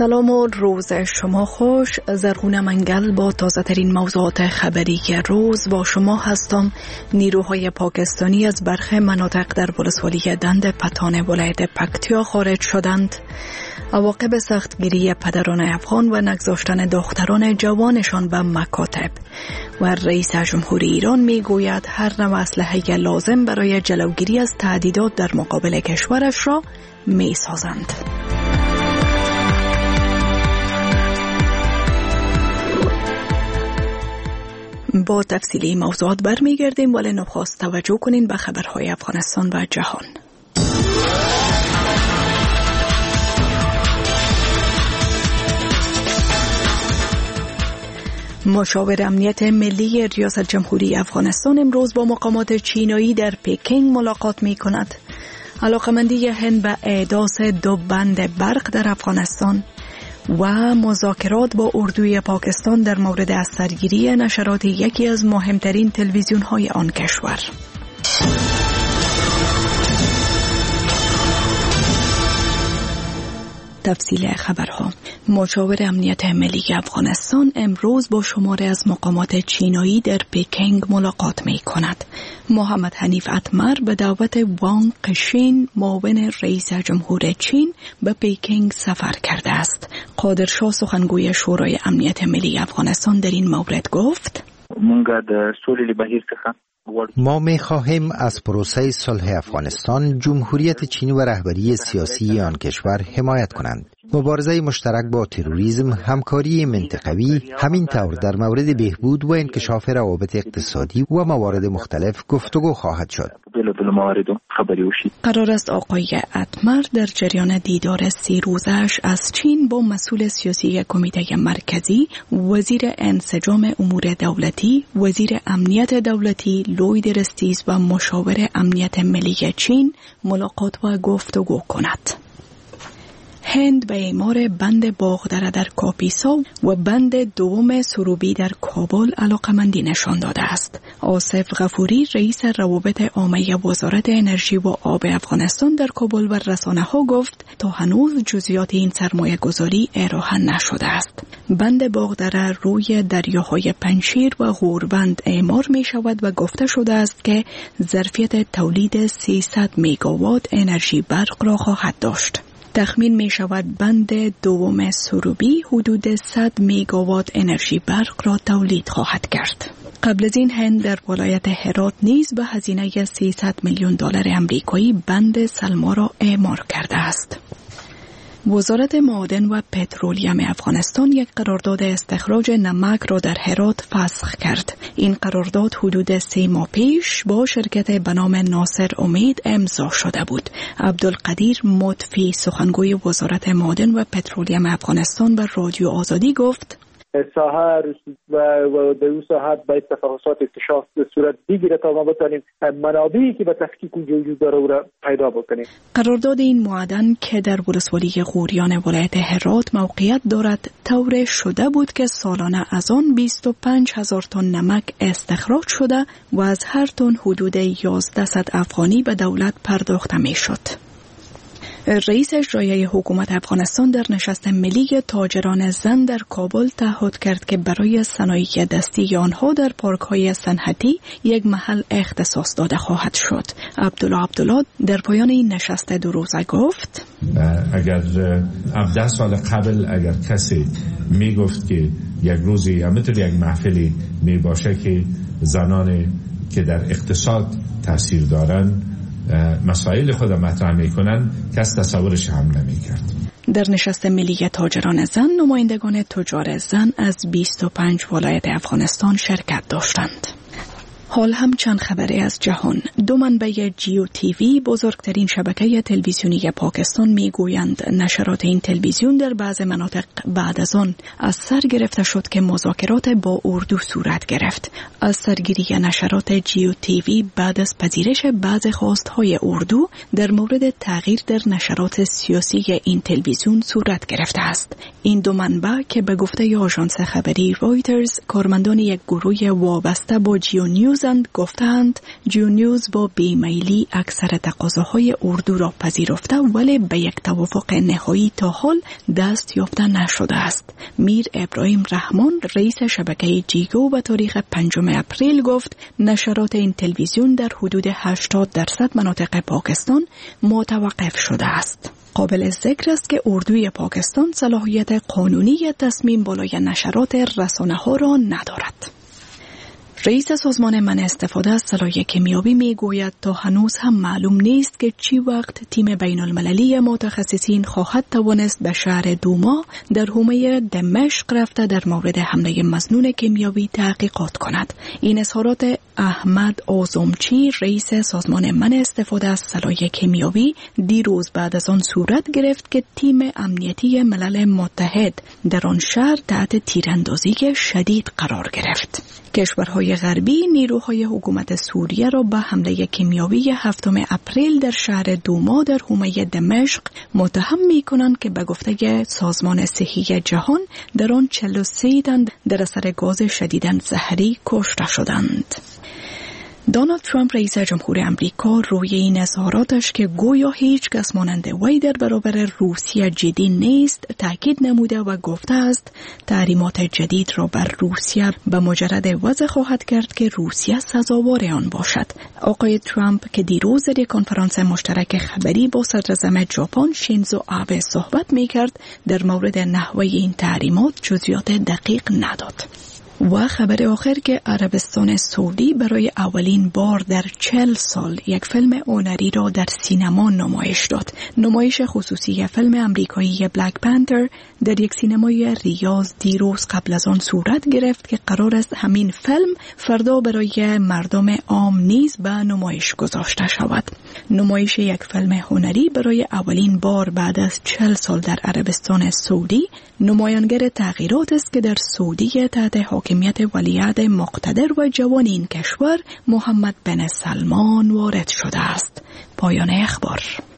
سلام و روز شما خوش. زرغون منگل با تازه ترین موضوعات خبری که روز با شما هستم. نیروهای پاکستانی از برخی مناطق در ولسوالی دند پتان ولایت پکتیا خارج شدند. عواقب سختگیری پدران افغان و نگذاشتن دختران جوانشان به مکاتب. و رئیس جمهوری ایران میگوید هر نوع اسلحه لازم برای جلوگیری از تهدیدات در مقابل کشورش را میسازند. با تفصیلی موضوعات برمیگردیم، ولی نخست توجه کنین به خبرهای افغانستان و جهان. مشاور امنیت ملی ریاست جمهوری افغانستان امروز با مقامات چینایی در پکینگ ملاقات می کند. علاقمندی هند به احداث 2 بند برق در افغانستان و مذاکرات با اردوی پاکستان در مورد از سرگیری نشرات یکی از مهمترین تلویزیون‌های آن کشور. تفصیل خبرها. مشاور امنیت ملی افغانستان امروز با شماری از مقامات چینایی در پکینگ ملاقات می کند. محمد حنیف اتمر به دعوت وانگ قشین معاون رئیس جمهور چین به پکینگ سفر کرده است. قادرشاه سخنگوی شورای امنیت ملی افغانستان در این مورد گفت: ما می خواهیم از پروسه صلح افغانستان جمهوریت چین و رهبری سیاسی آن کشور حمایت کنند. مبارزه مشترک با تروریسم، همکاری منطقوی، همین طور در مورد بهبود و انکشاف روابط اقتصادی و موارد مختلف گفتگو خواهد شد. قرار است آقای اتمر در جریان دیدار 3 روزش از چین با مسئول سیاسی کمیته مرکزی، وزیر انسجام امور دولتی، وزیر امنیت دولتی لوید رستیز و مشاور امنیت ملی چین ملاقات و گفتگو کند. هند به اعمار بند باغدره در کاپیسا و بند دوم سروبی در کابل علاقمندی نشان داده است. آصف غفوری رئیس روابط عامه وزارت انرژی و آب افغانستان در کابل و رسانه‌ها گفت تا هنوز جزئیات این سرمایه گذاری ارائه نشده است. بند باغدره روی دریاهای پنجشیر و غوربند اعمار می شود و گفته شده است که ظرفیت تولید 300 مگاوات انرژی برق را خواهد داشت. تخمین می شود بند دوم سروبی حدود 100 مگاوات انرژی برق را تولید خواهد کرد. قبل از این هند در ولایت هرات نیز به هزینه 300 میلیون دلار آمریکایی بند سلما را اعمار کرده است. وزارت معادن و پترولیم افغانستان یک قرارداد استخراج نمک را در هرات فسخ کرد. این قرارداد حدود 3 ماه پیش با شرکت به نام ناصر امید امضا شده بود. عبدالقدیر مطفی سخنگوی وزارت معادن و پترولیم افغانستان به رادیو آزادی گفت: ساحه و در اون ساحه باید تفاوتات اکتشاف به صورت بگیره تا ما بتونیم منابعی که به تفکیک وجود داره او را پیدا بکنیم. قرارداد این معدن که در ولسوالی غوریان ولایت هرات موقعیت دارد طور شده بود که سالانه از آن 25,000 تن نمک استخراج شده و از هر تن حدود 1100 افغانی به دولت پرداخته می شد. رئیس اجرایی حکومت افغانستان در نشست ملی تاجران زن در کابل تعهد کرد که برای صنایع دستی آنها در پارک‌های صنعتی یک محل اختصاص داده خواهد شد. عبدالله در پایان این نشست 2 روزه گفت: اگر 10 سال قبل اگر کسی میگفت که یک روزی یا مثل یک محفلی می باشه که زنان که در اقتصاد تاثیر دارن مسائل خود مطرح میکنن، کس تصورش هم نمیکرد. در نشست ملی تاجران زن نمایندگان تجار زن از 25 ولایت افغانستان شرکت داشتند. حال هم چند خبری از جهان. 2 منبع جیو تیوی بزرگترین شبکه تلویزیونی پاکستان میگویند نشرات این تلویزیون در بعض مناطق بعد از آن از سر گرفته شد که مذاکرات با اردو صورت گرفت. از سرگیری نشرات جیو تیوی بعد از پذیرش بعض خواستهای اردو در مورد تغییر در نشرات سیاسی این تلویزیون صورت گرفته است. این 2 منبع که به گفته آژانس خبری رویترز کارمندان یک گروه وابسته با جیو نیوز نیوزند گفتند جیو نیوز با بیمیلی اکثر تقاضاهای اردو را پذیرفته ولی به یک توافق نهایی تا حال دست یافته نشده است. میر ابراهیم رحمان رئیس شبکه جیگو به تاریخ 5 اپریل گفت نشرات این تلویزیون در حدود 80% مناطق پاکستان متوقف شده است. قابل ذکر است که اردوی پاکستان صلاحیت قانونی تصمیم بالای نشرات رسانه‌ها را ندارد. رئیس سازمان منع استفاده از سلاح کیمیایی میگوید تا هنوز هم معلوم نیست که چی وقت تیم بین المللی متخصصین خواهد توانست به شهر دوما در حومه دمشق رفته در مورد حمله مظنون کیمیایی تحقیقات کند. این اظهارات احمد آزمچی رئیس سازمان منع استفاده از سلاح کیمیایی دیروز بعد از آن صورت گرفت که تیم امنیتی ملل متحد در آن شهر تحت تیراندازی شدید قرار گرفت. کشورهای غربی نیروهای حکومت سوریه را به حمله کیمیایی 7 اپریل در شهر دوما در حومه دمشق متهم می‌کنند که به گفته سازمان صحی جهان در آن 43 تن در اثر گاز شدیداً زهری کشته شدند. دونالد ترامپ رئیس جمهور امریکا روی این اظهاراتش که گویا هیچ کس مانند وی در برابر روسیه جدی نیست تاکید نموده و گفته است تحریمات جدید را بر روسیه به مجرد وضع خواهد کرد که روسیه سزاوار آن باشد. آقای ترامپ که دیروز در یک کنفرانس مشترک خبری با صدراعظم ژاپن شینزو آبه صحبت می‌کرد در مورد نحوه این تحریمات جزئیات دقیق نداد. و خبر آخر که عربستان سعودی برای اولین بار در 40 سال یک فیلم هنری را در سینما نمایش داد. نمایش خصوصی فیلم امریکایی بلک پنتر در یک سینمای ریاض دیروز قبل از آن صورت گرفت که قرار است همین فیلم فردا برای مردم عام نیز به نمایش گذاشته شود. نمایش یک فیلم هنری برای اولین بار بعد از 40 سال در عربستان سعودی نمایانگر تغییرات است که در سعودی تحت حاکمیت ولیعهد مقتدر و جوان این کشور محمد بن سلمان وارد شده است. پایان اخبار.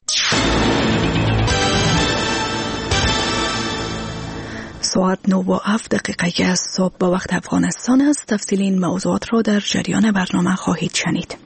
ساعت 9:07 از صبح به وقت افغانستان است. تفصیل این موضوعات را در جریان برنامه خواهید شنید.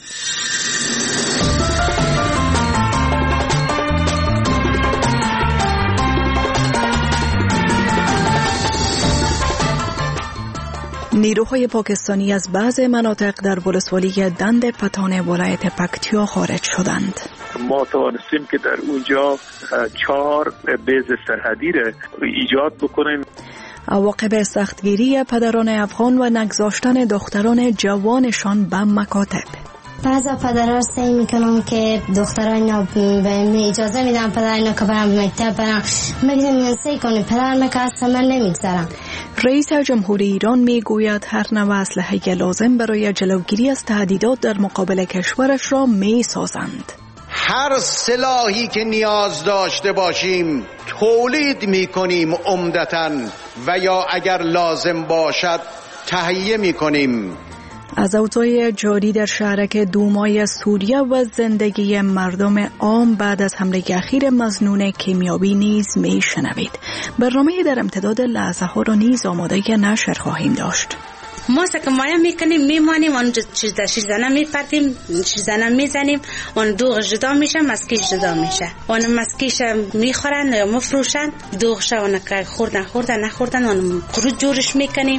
نیروهای پاکستانی از بعض مناطق در ولسوالی دند پتان ولایت پکتیا خارج شدند. ما توانستیم که در اونجا 4 بیز سرحدی را ایجاد بکنیم. عواقب سختگیری پدران افغان و نگذاشتن دختران جوانشان به مکاتب. بعضا پدرها سعی میکنن که دختران به اجازه میدن پدران که برن مکتب برن، میگن سعی کنی پدر مکاسب من نمیگذارم. رئیس جمهوری ایران میگوید هر نوع اسلحه لازم برای جلوگیری از تهدیدات در مقابل کشورش را میسازند. هر سلاحی که نیاز داشته باشیم تولید میکنیم عمدتاً و یا اگر لازم باشد تهیه میکنیم. از اوضاع جاری در شهرک دومای سوریه و زندگی مردم عام بعد از حمله اخیر مظنون کیمیایی نیز میشنوید. برنامه در امتداد لحظه ها را نیز آماده نشر خواهیم داشت. ما سکمایا میکنیم میمانیم اون شیرزنه میپرتیم شیرزنه میزنیم اون دوغ جدا میشه مسکیش جدا میشه اون مسکیش میخورن یا مفروشن دوغش اون که خوردن نخوردن اون قروج جورش میکنیم.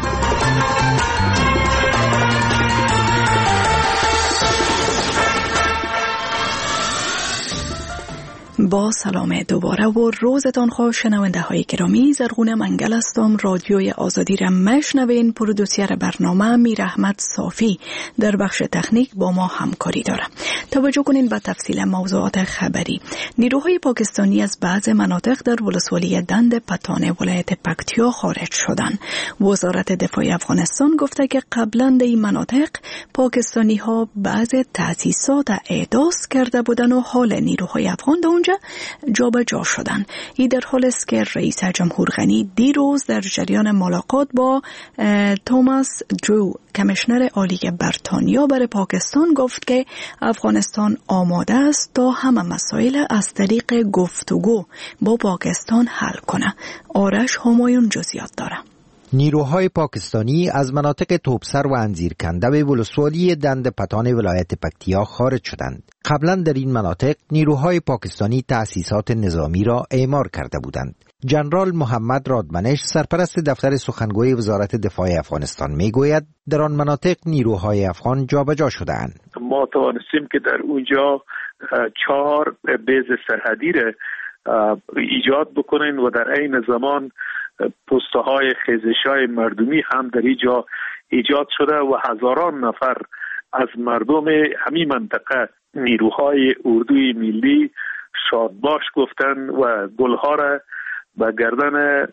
با سلام دوباره و روزتان خوش شنونده های گرامی. زرغون منگل هستم. رادیوی آزادی را میشنوین. پرودوسر برنامه میر احمد صافی در بخش تکنیک با ما همکاری داره. توجه کنین به تفصیل موضوعات خبری. نیروهای پاکستانی از بعض مناطق در ولسوالی دند پتان ولایت پکتیا خارج شدند. وزارت دفاع افغانستان گفته که قبلا در این مناطق پاکستانی ها بعض تأسیسات احداث کرده بودند و حال نیروهای افغان در اونجا جابجا شدن. این در حالی است که رئیس جمهور غنی دیروز در جریان ملاقات با توماس درو کمیشنر عالی بریتانیا برای پاکستان گفت که افغانستان آماده است تا همه مسائل از طریق گفتگو با پاکستان حل کنه. آرش همایون جزئیات داره. نیروهای پاکستانی از مناطق توپسر و انزیرکنده به ولسوالی دند پتان ولایت پکتیا خارج شدند. قبلا در این مناطق نیروهای پاکستانی تأسیسات نظامی را اعمار کرده بودند. جنرال محمد رادمنش سرپرست دفتر سخنگوی وزارت دفاع افغانستان میگوید در آن مناطق نیروهای افغان جابجا شده‌اند. ما توانستیم که در اونجا 4 بیز سرحدی را ایجاد بکنین و در عین زمان پست‌های خیزش‌های مردمی هم در اینجا ایجاد شده و هزاران نفر از مردم همین منطقه نیروهای اردوی ملی شادباش گفتن و گلها را به گردن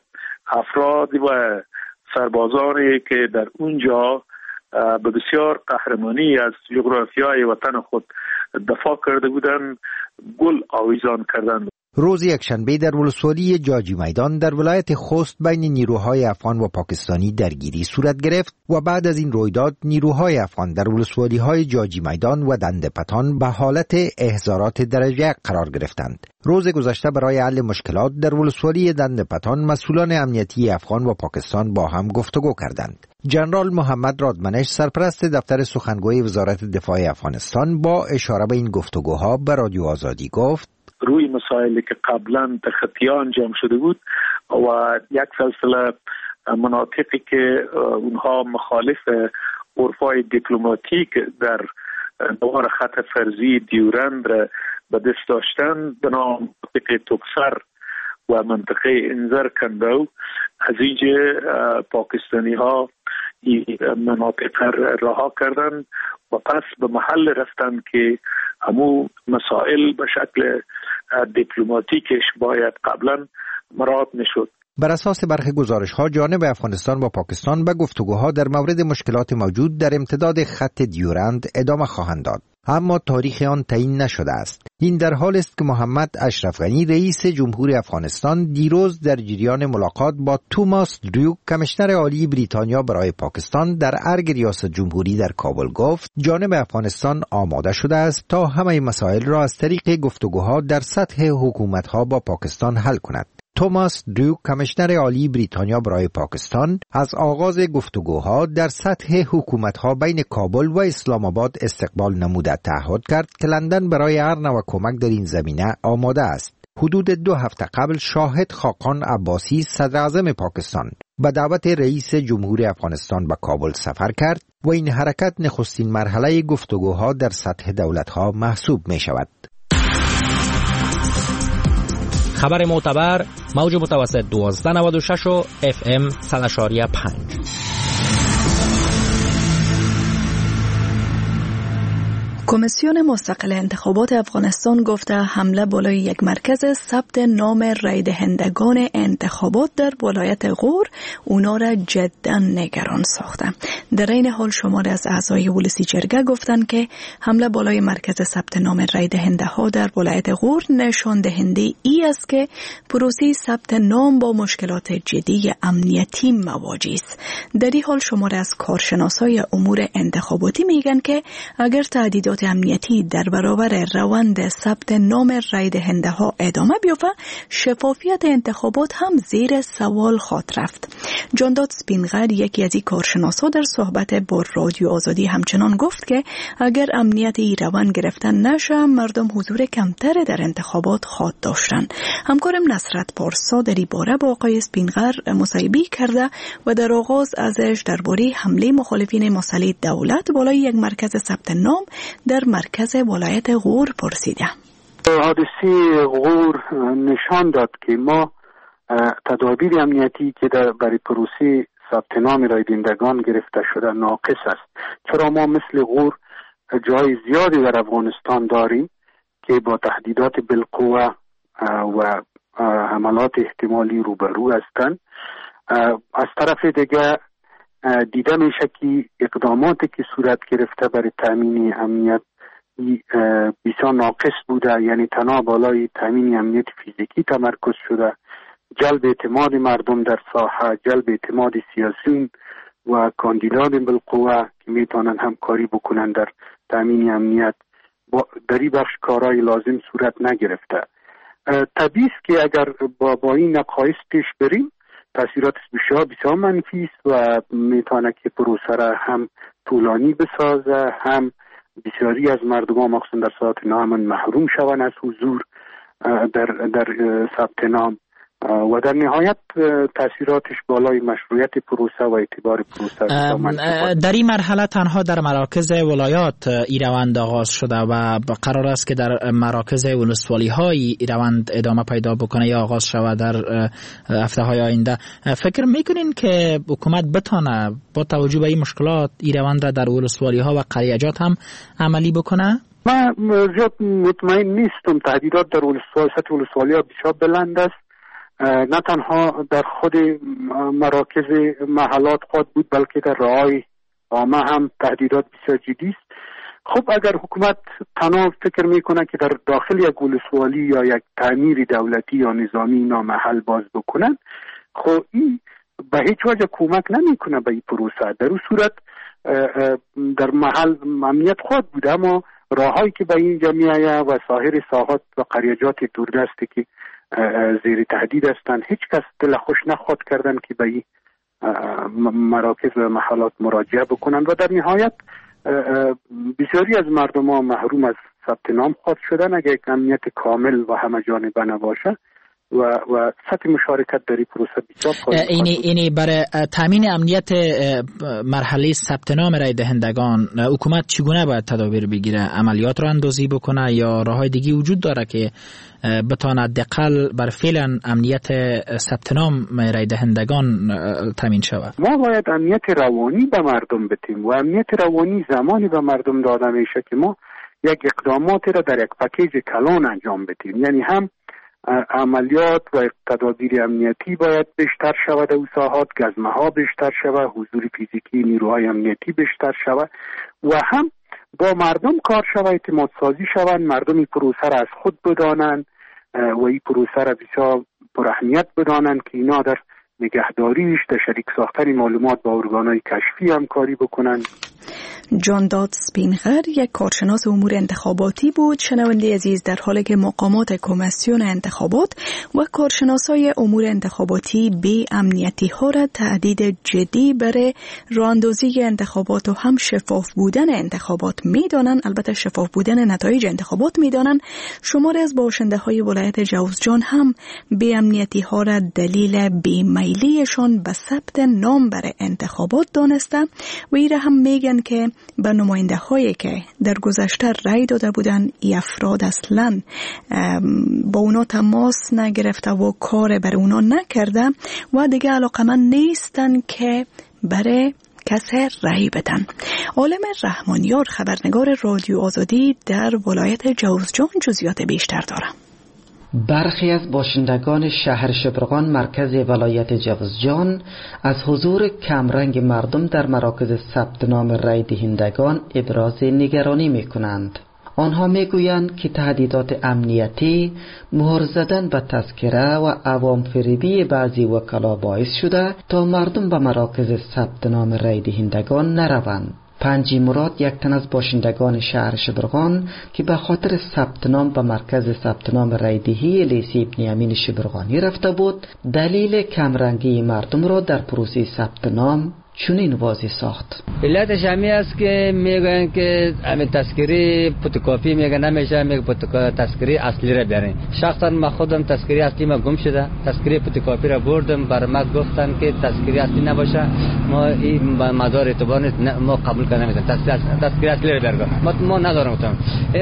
افراد و سربازانی که در اونجا به بسیار قهرمانی از جغرافیای وطن خود دفاع کرده بودند گل آویزان کردند. روز یکشنبه در ولسوالی جاجی میدان در ولایت خوست بین نیروهای افغان و پاکستانی درگیری صورت گرفت و بعد از این رویداد نیروهای افغان در ولسوالی‌های جاجی میدان و دند پتان به حالت احضارات درجه قرار گرفتند. روز گذشته برای حل مشکلات در ولسوالی دند پتان مسئولان امنیتی افغان و پاکستان با هم گفتگو کردند. جنرال محمد رادمنش سرپرست دفتر سخنگوی وزارت دفاع افغانستان با اشاره به این گفتگوها به رادیو آزادی گفت روی مسائلی که قبلا در خطیه انجام شده بود و یک سلسله مناطقی که اونها مخالف عرفای دیپلماتیک در دوار خط فرضی دیورند را به دست داشتن به نام منطقه توپسر و منطقه انزیرکنده از اینجا پاکستانی ها این مناطق رها کردن و پس به محل رفتن که همو مسائل به شکل دیپلماتیکش باید قبلا مراعات میشد. بر اساس برخی گزارش‌ها جانب افغانستان و پاکستان به گفتگوها در مورد مشکلات موجود در امتداد خط دیورند ادامه خواهند داد، اما تاریخ آن تعیین نشده است. این در حال است که محمد اشرف غنی رئیس جمهوری افغانستان دیروز در جریان ملاقات با توماس دریوک کمیشنر عالی بریتانیا برای پاکستان در ارگ ریاست جمهوری در کابل گفت جانب افغانستان آماده شده است تا همه مسائل را از طریق گفتگوها در سطح حکومت‌ها با پاکستان حل کند. توماس دریوک کمیشنر عالی بریتانیا برای پاکستان از آغاز گفتگوها در سطح حکومت‌ها بین کابل و اسلام آباد استقبال نموده تعهد کرد که لندن برای هر نوع کمک در این زمینه آماده است. حدود 2 هفته قبل شاهد خاقان عباسی صدر اعظم پاکستان به دعوت رئیس جمهوری افغانستان به کابل سفر کرد و این حرکت نخستین مرحله گفتگوها در سطح دولت‌ها محسوب می شود. خبر معتبر موج متوسط 1296 و FM 100.5. کمیسیون مستقل انتخابات افغانستان گفته حمله بالای یک مرکز ثبت نام رای دهندگان انتخابات در ولایت غور اونا را جدا نگران ساخته. در این حال شماری از اعضای ولسی جرگه گفتند که حمله بالای مرکز ثبت نام رای دهنده ها در ولایت غور نشان دهنده ای است که پروسه ثبت نام با مشکلات جدی امنیتی مواجه است. در این حال شماری از کارشناسای امور انتخاباتی میگن که اگر تهدیدات امنیتی در برابر روند ثبت نام رای دهنده ها ادامه بیافته، شفافیت انتخابات هم زیر سوال خواهد رفت. جانداد سپینغر یکی از این کارشناسا در صحبت با رادیو آزادی همچنان گفت که اگر امنیت این روند گرفتن نشه مردم حضور کمتر در انتخابات خواهد داشتن. همکارم نصرت پارسا در این باره با آقای سپینغر مصاحبه کرده و در آغاز ازش درباره حمله مخالفین مسئله دولت بالای یک مرکز ثبت نام در مرکز ولایت غور پرسیده. حادثه غور نشان داد که ما تدابیر امنیتی که برای پروسه ثبت نام رای دهندگان گرفته شده ناقص است، چرا ما مثل غور جای زیادی در افغانستان داریم که با تهدیدات بالقوه و حملات احتمالی روبرو هستند. از طرف دیگه دیده میشه که اقداماتی که صورت گرفته برای تامین امنیت بسیار ناقص بوده، یعنی تنها بالای تامین امنیت فیزیکی تمرکز شده، جلب اعتماد مردم در ساحه، جلب اعتماد سیاسیون و کاندیدان بالقوه که میتونن همکاری بکنن در تامین امنیت در این بخش کارهای لازم صورت نگرفته. طبیعی است که اگر با این نقایص پیش بریم تاثیراتش بسیار منفی است و میتونه که پروسه را هم طولانی بسازه، هم بسیاری از مردم مخصوصا در ساعت نام محروم شوند از حضور در ثبت نام و در نهایت تاثیراتش بالای مشروعیت پروسه و اعتبار پروسه. در این مرحله تنها در مراکز ولایات ای روند آغاز شده و قرار است که در مراکز ولسوالی های ای روند ادامه پیدا بکنه یا آغاز شود در هفته های آینده. فکر میکنین که حکومت بتونه با توجه به این مشکلات ای روند را در ولسوالی ها و قریجات هم عملی بکنه؟ من زیاد مطمئن نیستم. تهدیدات در سطح ولسوالی ها بسیار بلند است، نه تنها در خود مراکز محلات خود بود بلکه در راه‌های عامه هم تهدیدات بسیار جدی است. خب اگر حکومت تنها فکر میکنه که در داخل یک ولسوالی یا یک تعمیر دولتی یا نظامی نامحل باز بکنن، خب این به هیچ وجه کمک نمیکنه به این پروسه. در اون صورت در محل امنیت خود بود، اما راههایی که به اینجا میآید و سایر ساحات و قریجات دوردستی که زیر تهدید هستند، هیچ کس دل خوش نخواد کردن که به این مراکز و محلات مراجعه بکنند و در نهایت بسیاری از مردم ها محروم از ثبت نام خواهد شدن اگر یک امنیت کامل و همه جانبه نباشه و سطح مشارکت در این پروسه بسیار پایین. اینی برای تامین امنیت مرحله ثبت نام رای دهندگان حکومت چگونه باید تدابیر بگیره؟ عملیات رو اندازی بکنه یا راههای دیگه وجود داره که بتونه حداقل بر فعلا امنیت ثبت نام رای دهندگان تامین شود؟ ما باید امنیت روانی به مردم بدیم و امنیت روانی زمانی به مردم داده میشه که ما یک اقداماتی را در یک پکیج کلان انجام بدیم، یعنی هم عملیات و تدابیر امنیتی باید بیشتر شود، او ساحات گزمه ها بیشتر شود، حضور فیزیکی نیروهای امنیتی بیشتر شود و هم با مردم کار شود، اعتماد سازی شود، مردم این پروسه را از خود بدانند و این پروسه را بسیار پر اهمیت بدانند که اینا در نگهداریش، در شریک ساختن معلومات با ارگانهای کشفی همکاری بکنند. جان داد سپینغر یک کارشناس امور انتخاباتی بود. شنونده عزیز، در حالی که مقامات کمیسیون انتخابات و کارشناسای امور انتخاباتی به امنیتی ها را تهدید جدی برای راهاندازی انتخابات و هم شفاف بودن انتخابات میدانند، البته شفاف بودن نتایج انتخابات میدانند، شمار از باشنده های ولایت جوزجان هم به امنیتی ها را دلیل بیمیلیشان به ثبت نام برای انتخابات دانسته و ایره هم میگن که به نماینده هایی که در گذشته رای داده بودن ای افراد اصلا با اونا تماس نگرفته و کار بر اونا نکرده و دیگه علاقمند نیستن که برای کسی رای بدن. عالم رحمانیار، خبرنگار رادیو آزادی در ولایت جوزجان، جزئیات بیشتر داره. برخی از باشندگان شهر شبرغان مرکز ولایت جوزجان از حضور کمرنگ مردم در مراکز ثبت نام رای دهندگان ابراز نگرانی می‌کنند. آنها میگویند که تهدیدات امنیتی، مهر زدن به تذکره و عوام فریبی بعضی وکلا باعث شده تا مردم به مراکز ثبت نام رای دهندگان نروند. پنجی مراد، یک تن از باشندگان شهر شبرغان که به خاطر ثبت نام به مرکز ثبت نام رایدهی لیسی ابن امین شبرغانی رفته بود، دلیل کمرنگی مردم را در پروسه ثبت نام چنین واضح ساخت. علتش همی است که میگن که همین تذکری فتوکپی میگن نمیشه، میگه تذکری اصلی را بیارین. شخصا من خودم تذکری اصلی ما گم شده، تذکری فتوکپی را بردم، بر ما گفتن که تذکری اصلی نباشه، ما این مدار اعتبار ما قبول کنیم، تذکری اصلی را بیارگاه ما ندارم. گفتم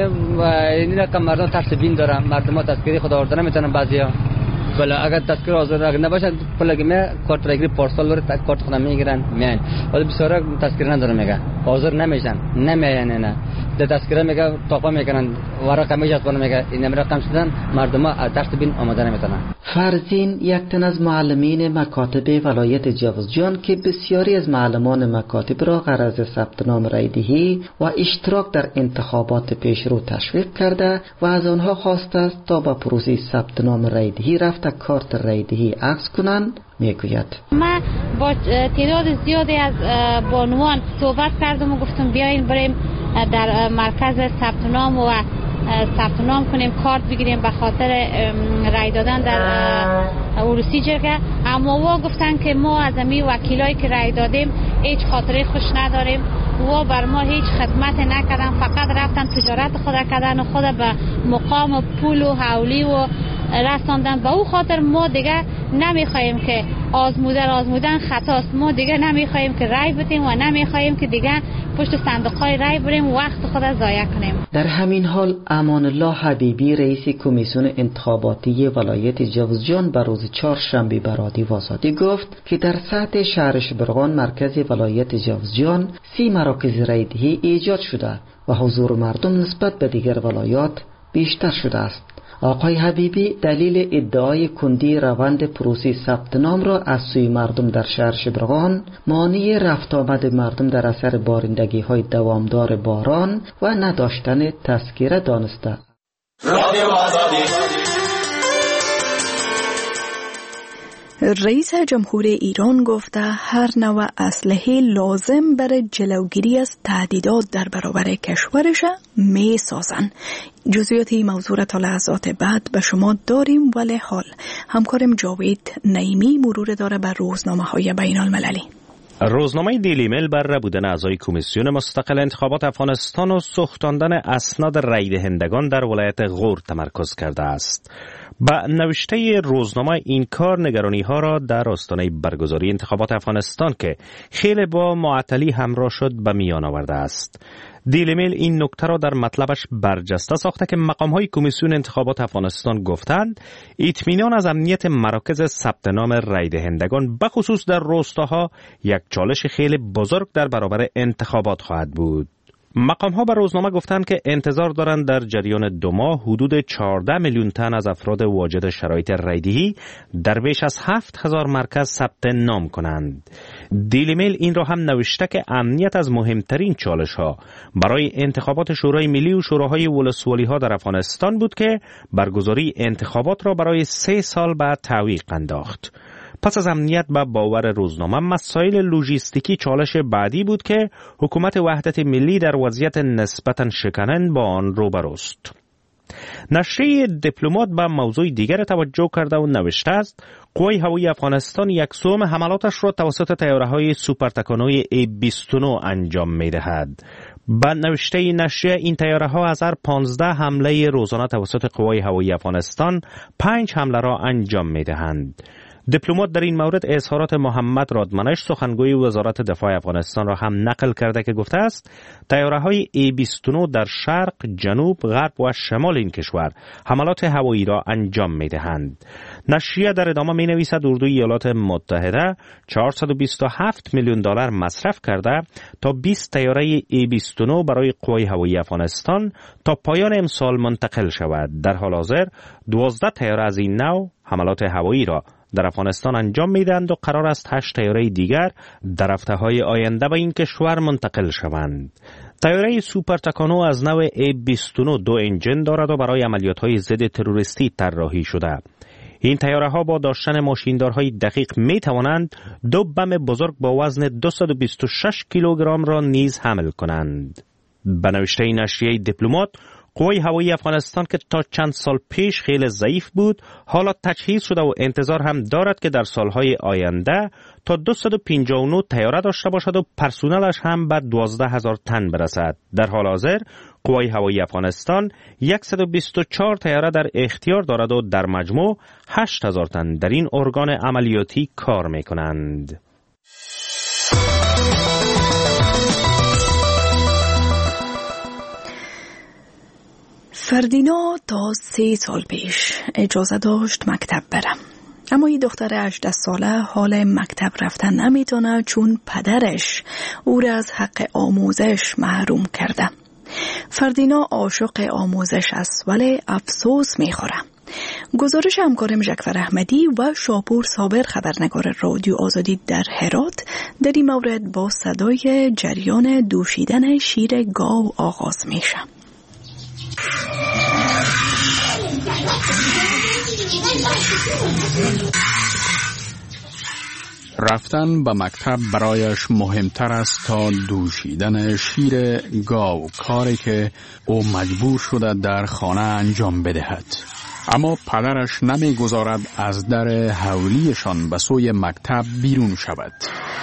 این رقم مردم ترس بین دارن، مردم تذکری خود آورده نمیتونن بعضیا. بله اگر تذکر حاضر اگر نباشه پلاگی می کارت رگری پارسال داره کارت خودم میگیرن میان، ولی بسیارا تذکر نداره میگه حاضر نمیشن نمیان، نه ده تذکر میگه توپا میکنن ورقه میجات کنه میگه این رقم شدن مردم ها ترس بین آماده نمیتونن. فرزین، یک تن از معلمین مکاتب ولایت جوزجان که بسیاری از معلمان مکاتب را غرض ثبت نام رایدهی و اشتراک در انتخابات پیشرو تشویق کرده و از آنها خواسته است تا با پروسه ثبت نام رایدهی رفته کارت رایدهی عکس کنند، میگوید. من با تعداد زیادی از بانوان صحبت کردم و گفتم بیاین بریم در مرکز ثبت نام و ثبت نام کنیم، کارت بگیریم به خاطر رای دادن در عروسی جرگه. اما گفتن که ما از امی وکیلایی که رای دادیم هیچ خاطره خوش نداریم و بر ما هیچ خدمت نکردن، فقط رفتن تجارت خود کردن و خود به مقام و پول و حولی و رساندن. به او خاطر ما دیگه نمیخوایم که آزمودن خطاست. ما دیگه نمیخوایم که رای بدیم و نمیخوایم که دیگه پشت صندوق‌های رای بریم و وقت خود ضایع کنیم. در همین حال امان الله حبیبی رئیس کمیسیون انتخاباتی ولایت جوزجان بر روز چهارشنبه به رادیو آزادی گفت که در سطح شهر شبرغان مرکز ولایت جوزجان 30 مراکز رایدهی ایجاد شده و حضور مردم نسبت به دیگر ولایات بیشتر شده است. آقای حبیبی دلیل ادعای کندی روند پروسه ثبت نام را از سوی مردم در شهر شبرغان مانع رفت آمد مردم در اثر بارندگی های دوامدار باران و نداشتن تذکره دانسته. رئیس جمهور ایران گفته هر نوع اسلحه لازم برای جلوگیری از تهدیدات در برابر کشورش می سازن. جزئیات این موضوع را تا لحظات بعد به شما داریم، ولی حال همکارم جاوید نعیمی مرور داره بر روزنامه‌های بین المللی. روزنامه دیلی میل بر ربودن اعضای کمیسیون مستقل انتخابات افغانستان و سوختاندن اسناد رای دهندگان در ولایت غور تمرکز کرده است. با نوشته روزنامه این کار نگرانی ها را در آستانه برگزاری انتخابات افغانستان که خیلی با معطلی همراه شد به میان آورده است. دیلی میل این نکته را در مطلبش برجسته ساخته که مقام های کمیسیون انتخابات افغانستان گفتند اطمینان از امنیت مراکز ثبت نام رای دهندگان بخصوص در روستاها یک چالش خیلی بزرگ در برابر انتخابات خواهد بود. مقام ها به روزنامه گفتند که انتظار دارند در جریان 2 ماه حدود 14 میلیون تن از افراد واجد شرایط رایدهی در بیش از 7000 مرکز ثبت نام کنند. دیلی میل این را هم نوشته که امنیت از مهمترین چالش ها برای انتخابات شورای ملی و شوراهای ولسوالی ها در افغانستان بود که برگزاری انتخابات را برای 3 سال بعد تعویق انداخت. پس از امنیت به باور روزنامه مسائل لوجستیکی چالش بعدی بود که حکومت وحدت ملی در وضعیت نسبتاً شکننده با آن روبروست. نشریه دیپلمات به موضوع دیگر توجه کرده و نوشته است قوای هوایی افغانستان یک سوم حملاتش را توسط طیاره‌های سوپر تکانوی A-29 انجام می‌دهد. با نوشته نشریه این طیاره‌ها از هر 15 حمله روزانه توسط قوای هوایی افغانستان 5 حمله را انجام می‌دهند. دیپلمات در این مورد اظهارات محمد رادمنش سخنگوی وزارت دفاع افغانستان را هم نقل کرده که گفته است طیاره‌های A-29 در شرق، جنوب، غرب و شمال این کشور حملات هوایی را انجام می‌دهند. نشریه در ادامه می‌نویسد اردوی ایالات متحده 427 میلیون دلار مصرف کرده تا 20 طیاره A-29 برای قوای هوایی افغانستان تا پایان امسال منتقل شود. در حال حاضر 12 طیاره از این نوع حملات هوایی را در افغانستان انجام میدهند و قرار است 8 طیاره دیگر در هفته‌های آینده به این کشور منتقل شوند. طیاره سوپر تکانو از نوع A-29 2 انجن دارد و برای عملیات‌های ضد تروریستی طراحی شده. این طیاره‌ها با داشتن ماشیندارهای دقیق می توانند 2 بم بزرگ با وزن 226 کیلوگرم را نیز حمل کنند. به نوشته نشریه دیپلمات قوای هوایی افغانستان که تا چند سال پیش خیلی ضعیف بود حالا تجهیز شده و انتظار هم دارد که در سالهای آینده تا 259 طیاره داشته باشد و پرسنلش هم به 12000 تن برسد. در حال حاضر قوای هوایی افغانستان 124 طیاره در اختیار دارد و در مجموع 8000 تن در این ارگان عملیاتی کار می کنند. فردینا تا 3 سال پیش اجازه داشت مکتب برم، اما این دختر 18 ساله حال مکتب رفتن نمیتونه چون پدرش او را از حق آموزش محروم کرده. فردینا عاشق آموزش است ولی افسوس میخوره. گزارش همکارم جعفر احمدی و شاپور صابر خبرنگار رادیو آزادی در هرات در این مورد با صدای جریان دوشیدن شیر گاو آغاز میشه. رفتن به مکتب برایش مهمتر است تا دوشیدن شیر گاو، کاری که او مجبور شده در خانه انجام بدهد. اما پدرش نمیگذارد از در حولیشان به سوی مکتب بیرون شود.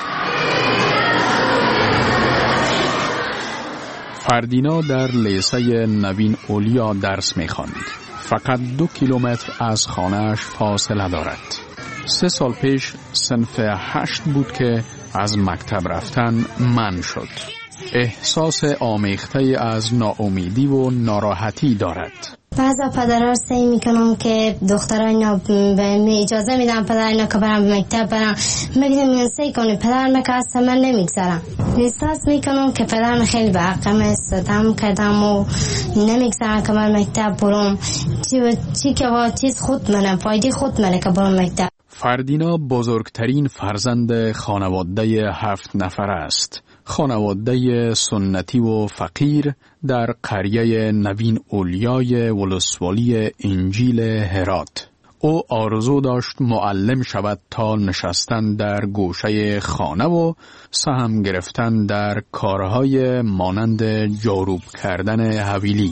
فردینا در لیسه نوین اولیا درس می‌خواند. فقط 2 کیلومتر از خانه‌اش فاصله دارد. 3 سال پیش صنف 8 بود که از مکتب رفتن منع شد. احساس آمیخته از ناامیدی و ناراحتی دارد. بعضا پدرها سعی میکنم که دخترها اینا به اجازه میدم پدر اینا که برم به مکتب برم. میگم سعی کنی پدر که اصلا من نمیگذارم. احساس میکنم که پدرم خیلی به حقم ستم کردم و نمیگذارم که من مکتب برم. چی که با چیز خود منم فایده خود منه که برم مکتب. فردینا بزرگترین فرزند خانواده 7 نفر است. خانواده سنتی و فقیر در قریه نوین اولیای ولسوالی انجیل هرات. او آرزو داشت معلم شود تا نشستن در گوشه خانه و سهم گرفتن در کارهای مانند جاروب کردن حویلی.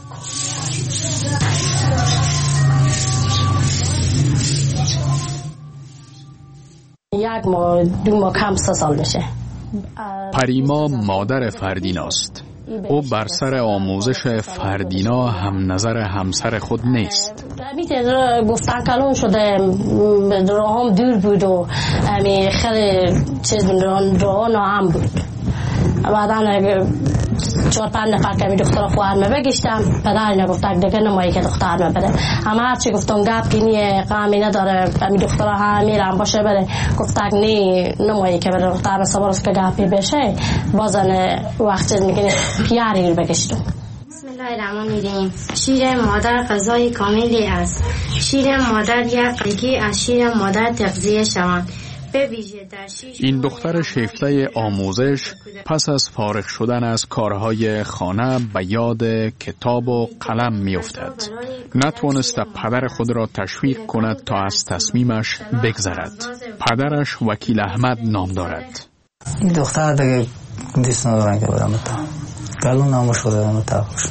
یک ماه 2 ماه کم 3 سال میشه. پریما مادر فردیناست. او بر سر آموزش فردینا هم نظر همسر خود نیست. گفتن کلون شده، راه هم دور بود و خیلی چیز راه ناهم بود. بعدا 4-5 نفر که می دختر خواهر می بگشتم، پدر نگفتن دیگه نمایی که دختر می بره. اما هرچی گفتم گپ که نیه قامی نداره می دختر ها میرم باشه بره، گفتن نی نمایی که بره دختر به سبارس که گپی بشه بازن وقت چیز میکنه پیاری بگشتم. بسم الله الرحمن الرحیم. شیر مادر غذای کاملی است. شیر مادر یک قیقی از شیر مادر تغذیه شوند. این دختر شیفته آموزش پس از فارغ شدن از کارهای خانه به یاد کتاب و قلم می افتد. نتوانست پدر خود را تشویق کند تا از تصمیمش بگذرد. پدرش وکیل احمد نام دارد. این دختر دیگه دوست ندارن که برم تا گلو نامو شده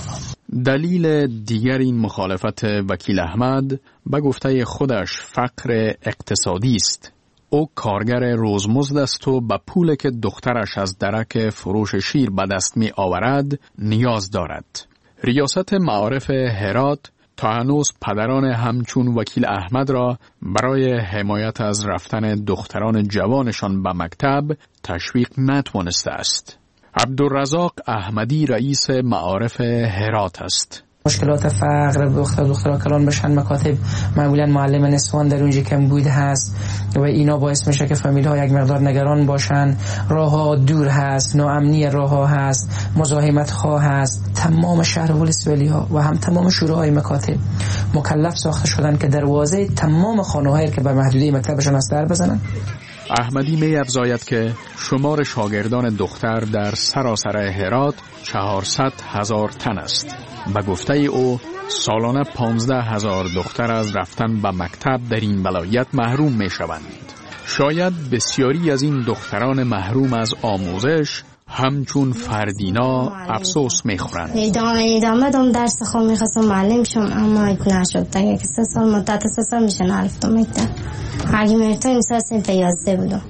دلیل دیگر این مخالفت وکیل احمد به گفته خودش فقر اقتصادی است. او کارگر روزمزد است و به پول که دخترش از درک فروش شیر به دست می آورد نیاز دارد. ریاست معارف هرات تا هنوز پدران همچون وکیل احمد را برای حمایت از رفتن دختران جوانشان به مکتب تشویق نتوانسته است. عبدالرزاق احمدی رئیس معارف هرات است. مشکلات فقر دخترها کلان بشن مکاتب معمولا معلم نسوان در اونجا کم بود هست و اینا باعث میشه که فامیل ها یک مقدار نگران باشن. راه ها دور هست، ناامنی راه ها هست، مزاحمت ها هست. تمام شهر ولسوالی ها و هم تمام شوراهای مکاتب مکلف ساخته شدن که دروازه تمام خانه هایی که به محدوده مکتبشان است در بزنن. احمدی می افزاید که شمار شاگردان دختر در سراسر هرات 400,000 تن است. به گفته او سالانه 15,000 دختر از رفتن به مکتب در این ولایت محروم می شوند. شاید بسیاری از این دختران محروم از آموزش همچون فردینا افسوس می خورند. ادامه دام درس خود می خواستم معلم شم اما نشد. دیگه که 3 سال مدت 3 سال میشه نرفتم مکتب. اگه میرفتم این سال 11 بودم.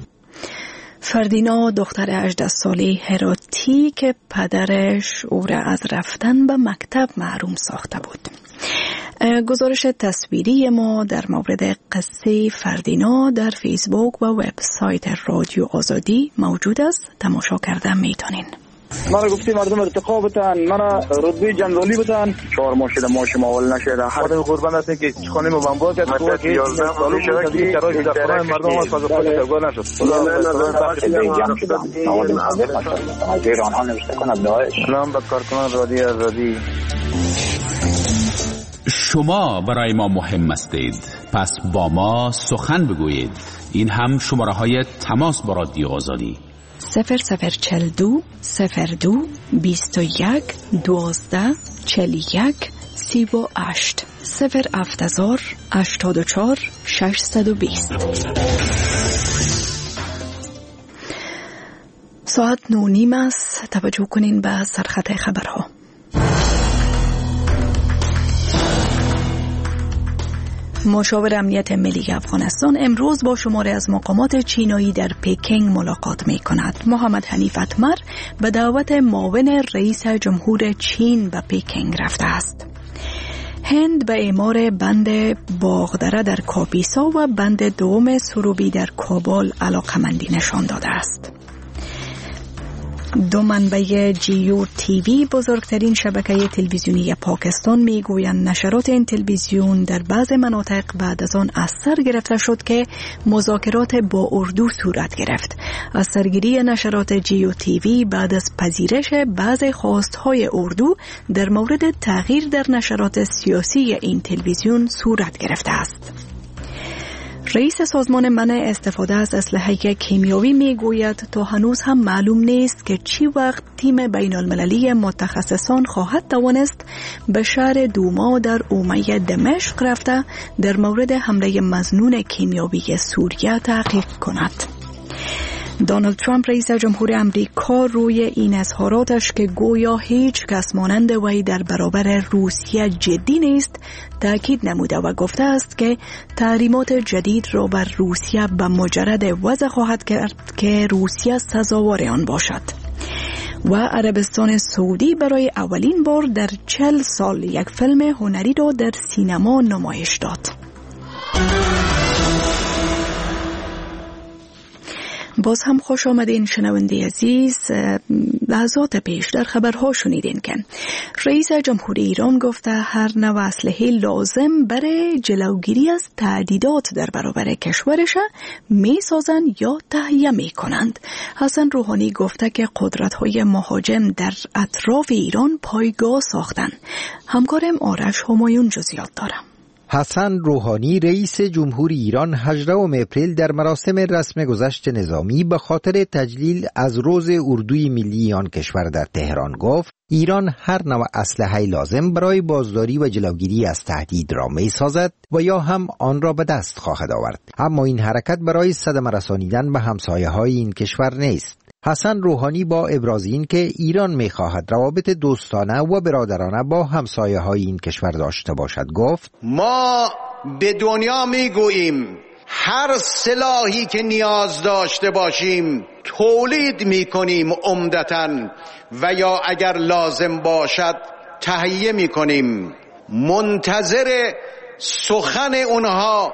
فردینا دختر 18 ساله هراتی که پدرش او را از رفتن به مکتب محروم ساخته بود. گزارش تصویری ما در مورد قصه فردینا در فیسبوک و وبسایت رادیو آزادی موجود است. تماشا کردن میتونین. مرا گفتی مردم ارتقا بتن، مرا رتبه جنرالی بتن. 4 ماه شده ماش ماول نشده. خدا قربان است که خانه ما بمبار کرد. تو که 11 سال شده که کرای دفتر مردم از خود تگور نشد. اگر آنها نوشته کنند داعش. سلام به کارکنان رادیو آزادی. شما برای ما مهم هستید، پس با ما سخن بگویید. این هم شماره های تماس با رادیو آزادی 0042 02 21 12 41 38 070 84 620. ساعت 9:30 است. توجه کنین به سرخط خبرها. مشاور امنیت ملی افغانستان امروز با شماری از مقامات چینایی در پکینگ ملاقات می کند. محمد حنیف اتمر به دعوت معاون رئیس جمهور چین به پکینگ رفته است. هند به اعمار بند باغدره در کاپیسا و بند دوم سروبی در کابل علاقمندی نشان داده است. دو منبع جیو تیوی بزرگترین شبکه تلویزیونی پاکستان میگویند نشرات این تلویزیون در بعض مناطق بعد از آن از سر گرفته شد که مذاکرات با اردو صورت گرفت. از سرگیری نشرات جیو تیوی بعد از پذیرش بعض خواستهای اردو در مورد تغییر در نشرات سیاسی این تلویزیون صورت گرفته است. رئیس سازمان منع استفاده از اسلحه کیمیایی میگوید تا هنوز هم معلوم نیست که چی وقت تیم بین المللی متخصصان خواهد توانست به شهر دوما در اومه دمشق رفته در مورد حمله مظنون کیمیایی سوریه تحقیق کند. دونالد ترامپ رئیس جمهور امریکا روی این اظهاراتش که گویا هیچ کس مانند وی در برابر روسیه جدی نیست تاکید نموده و گفته است که تحریمات جدید را بر روسیه به مجرد وضع خواهد کرد که روسیه سزاوار آن باشد. و عربستان سعودی برای اولین بار در 40 سال یک فیلم هنری را در سینما نمایش داد. باز هم خوش آمدین شنونده عزیز. لحظات پیش در خبرها شنیدین که رئیس جمهور ایران گفته هر نوع اسلحه لازم برای جلوگیری از تهدیدات در برابر کشورش میسازند یا تهیه میکنند. حسن روحانی گفته که قدرت‌های مهاجم در اطراف ایران پایگاه ساختند. همکارم آرش همایون جزئیات دارم. حسن روحانی رئیس جمهور ایران 18 اپریل در مراسم رسم گذشت نظامی به خاطر تجلیل از روز اردوی ملی آن کشور در تهران گفت ایران هر نوع اسلحه لازم برای بازداری و جلوگیری از تهدید را می سازد و یا هم آن را به دست خواهد آورد، اما این حرکت برای صدمه رسانیدن به همسایه های این کشور نیست. حسن روحانی با ابراز این که ایران می‌خواهد روابط دوستانه و برادرانه با همسایه‌های این کشور داشته باشد گفت ما به دنیا میگوییم هر سلاحی که نیاز داشته باشیم تولید می‌کنیم عمدتاً و یا اگر لازم باشد تهیه می‌کنیم. منتظر سخن اونها،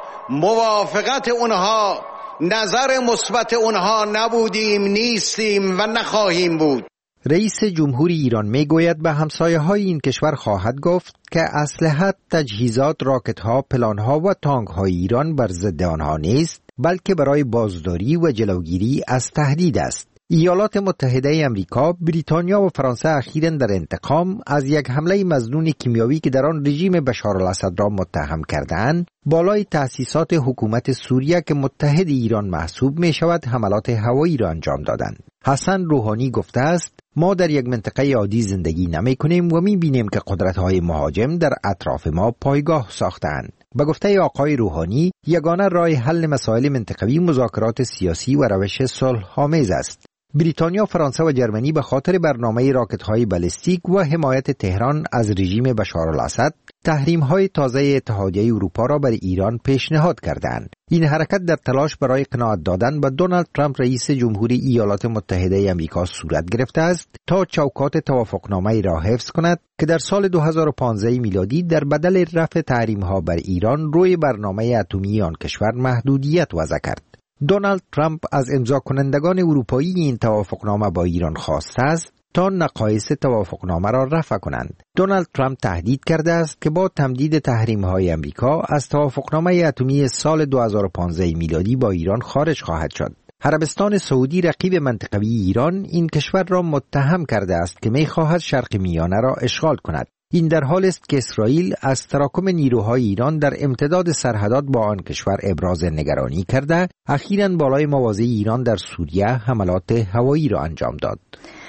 موافقت اونها، نظر مثبت اونها نبودیم، نیستیم و نخواهیم بود. رئیس جمهور ایران میگوید به همسایه‌های این کشور خواهد گفت که اسلحه، تجهیزات، راکت‌ها، پلان‌ها و تانک‌های ایران بر ضد آنها نیست، بلکه برای بازداری و جلوگیری از تهدید است. ایالات متحده امریکا، بریتانیا و فرانسه اخیراً در انتقام از یک حمله مظنون کیمیایی که در آن رژیم بشار الاسد را متهم کردند، بالای تأسیسات حکومت سوریه که متحد ایران محسوب می شود حملات هوایی را انجام دادند. حسن روحانی گفته است ما در یک منطقه عادی زندگی نمی کنیم و می بینیم که قدرت‌های مهاجم در اطراف ما پایگاه ساختند. به گفته آقای روحانی یگانه راه حل مسائل منطقوی مذاکرات سیاسی و روش صلح‌آمیز است. بریتانیا، فرانسه و جرمنی به خاطر برنامه راکت‌های بالستیک و حمایت تهران از رژیم بشار الاسد تحریم‌های تازه اتحادیه اروپا را بر ایران پیشنهاد کردند. این حرکت در تلاش برای قناعت دادن به دونالد ترامپ رئیس جمهور ایالات متحده آمریکا صورت گرفته است تا چوکات توافقنامه را حفظ کند که در سال 2015 میلادی در بدل رفع تحریم‌ها بر ایران روی برنامه اتمی آن کشور محدودیت وضع کرد. دونالد ترامپ از امضا کنندگان اروپایی این توافقنامه با ایران خواسته است تا نقایص توافقنامه را رفع کنند. دونالد ترامپ تهدید کرده است که با تمدید تحریم‌های آمریکا از توافقنامه اتمی سال 2015 میلادی با ایران خارج خواهد شد. عربستان سعودی رقیب منطقوی ایران این کشور را متهم کرده است که می‌خواهد شرق میانه را اشغال کند. این در حال است که اسرائیل از تراکم نیروهای ایران در امتداد سرحدات با آن کشور ابراز نگرانی کرده، اخیراً بالای مواضع ایران در سوریه حملات هوایی را انجام داد.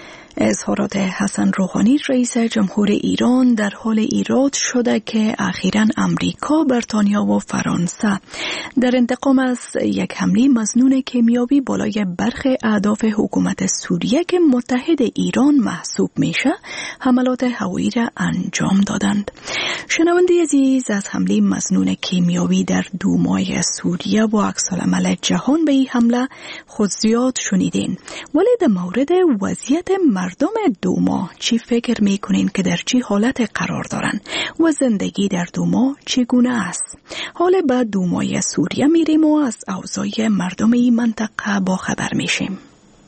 اظهارات حسن روحانی رئیس جمهور ایران در حال ایراد شده که اخیراً امریکا، بریتانیا و فرانسه در انتقام از یک حمله مظنون کیمیایی بالای برخی اهداف حکومت سوریه که متحد ایران محسوب میشه حملات هوایی را انجام دادند. شنونده عزیز، از حمله مظنون کیمیاوی در دومای سوریه و عکس‌العمل جهان به این حمله خود زیاد شنیدین، ولی در مورد وضعیت مردم دوما چی فکر میکنین که در چی حالت قرار دارن و زندگی در دوما چگونه است؟ حالا به دومای سوریه میریم و از اوضاع مردم این منطقه با خبر میشیم.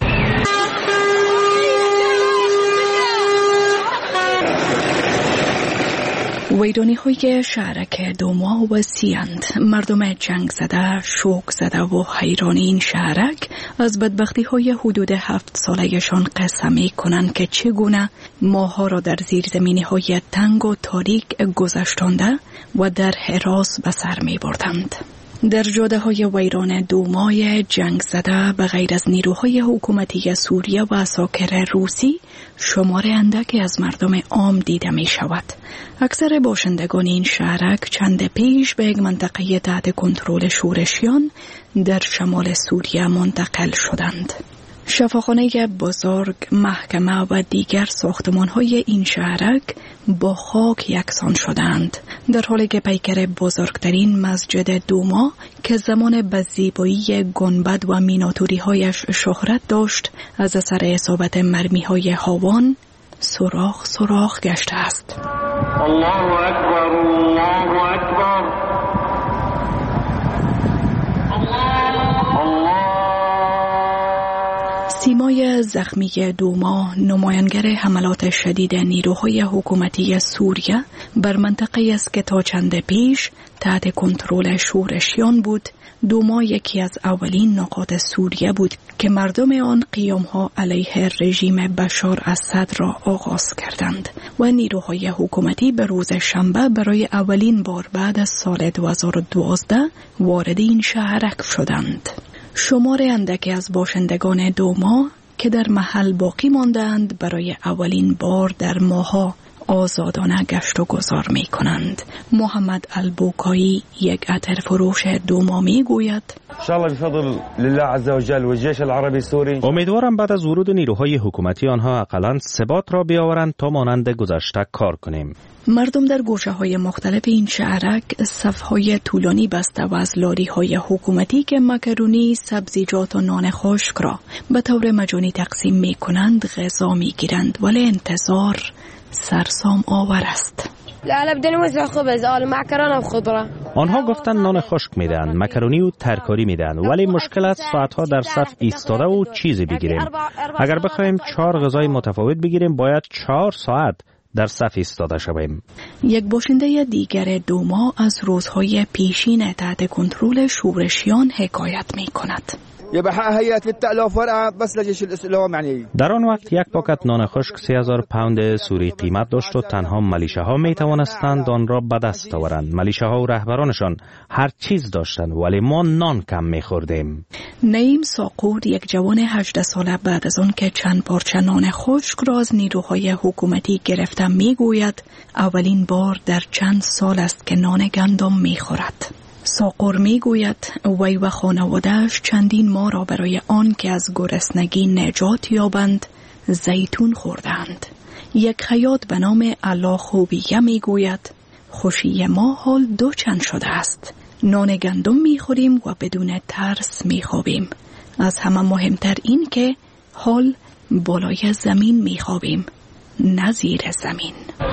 ویرانی های شهرک دوما وسیع‌اند. مردم جنگ زده، شوک زده و حیران این شهرک از بدبختی های حدود 7 سالهشان قصه می کنند که چگونه ماها را در زیرزمینی های تنگ و تاریک گذشتانده و در هراس به سر می بردند. در جاده های ویران دومای جنگ زده به غیر از نیروهای حکومتی سوریه و عساکر روسی شمار اندکی از مردم عام دیده می شود. اکثر باشندگان این شهرک چند پیش به یک منطقه تحت کنترل شورشیان در شمال سوریه منتقل شدند. شفاخانه بزرگ، محکمه و دیگر ساختمان‌های این شهرک با خاک یکسان شدند، در حالی که پیکر بزرگترین مسجد دوما که زمان به زیبایی گنبد و میناتوری‌هایش شهرت داشت از اثر اصابت مرمی‌های هاوان سوراخ گشته است. الله اکبر، الله اکبر. سیمای زخمی دوما نمایانگر حملات شدید نیروهای حکومتی سوریه بر منطقه است که تا چند پیش تحت کنترل شورشیان بود. دوما یکی از اولین نقاط سوریه بود که مردم آن قیامها علیه رژیم بشار اسد را آغاز کردند و نیروهای حکومتی به روز شنبه برای اولین بار بعد از سال 2012 وارد این شهرک شدند. شمار اندکی از باشندگان دوما که در محل باقی ماندند برای اولین بار در ماها آزادانه گشت و گذار می کنند. محمد البوکایی، یک عطر فروش دوما می گوید امیدوارم بعد از ورود نیروهای حکومتی آنها اقلاً ثبات را بیاورند تا مانند گذشته کار کنیم. مردم در گوشه های مختلف این شهرک صفهای طولانی بسته و از لاری های حکومتی که مکرونی، سبزیجات و نان خشک را به طور مجانی تقسیم می کنند غذا می گیرند، ولی انتظار سرسام آور است. آنها گفتند نان خشک میدن، مکرونی و ترکاری میدن، ولی مشکل است ساعتها در صف ایستاده و چیزی بگیریم. اگر بخوایم 4 غذای متفاوت بگیریم باید 4 ساعت در صف ایستاده شویم. یک باشنده دیگر دوما از روزهای پیشین تحت کنترل شورشیان حکایت می کند. در آن وقت یک پاکت نان خشک 3000 پوند سوری قیمت داشت و تنها ملیشه ها می توانستند آن را به دست آورند. ملیشه ها و رهبرانشان هر چیز داشتند ولی ما نان کم می خوردیم. نعیم ساقور، یک جوان 18 ساله بعد از آن که چند پارچه نان خشک را از نیروهای حکومتی گرفته می گوید اولین بار در چند سال است که نان گندم می خورد. ساقور می گوید وی و خانواده‌اش چندین ماه را برای آن که از گرسنگی نجات یابند زیتون خوردند. یک خیاط به نام الله خوبیه می گوید خوشی ما حال 2 چند شده است. نان گندم می خوریم و بدون ترس می خوابیم. از همه مهمتر این که حال بالای زمین می خوابیم، نه زیر زمین.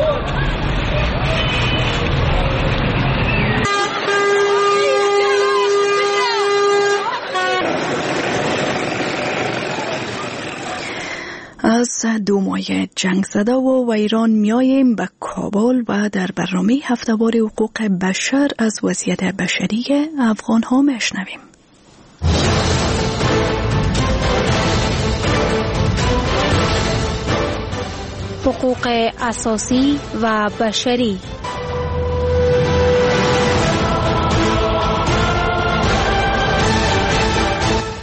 از دومای جنگ زده و ویران میاییم به کابل و در برنامه هفته‌وار حقوق بشر از وضعیت بشری افغان ها میشنویم. حقوق اساسی و بشری.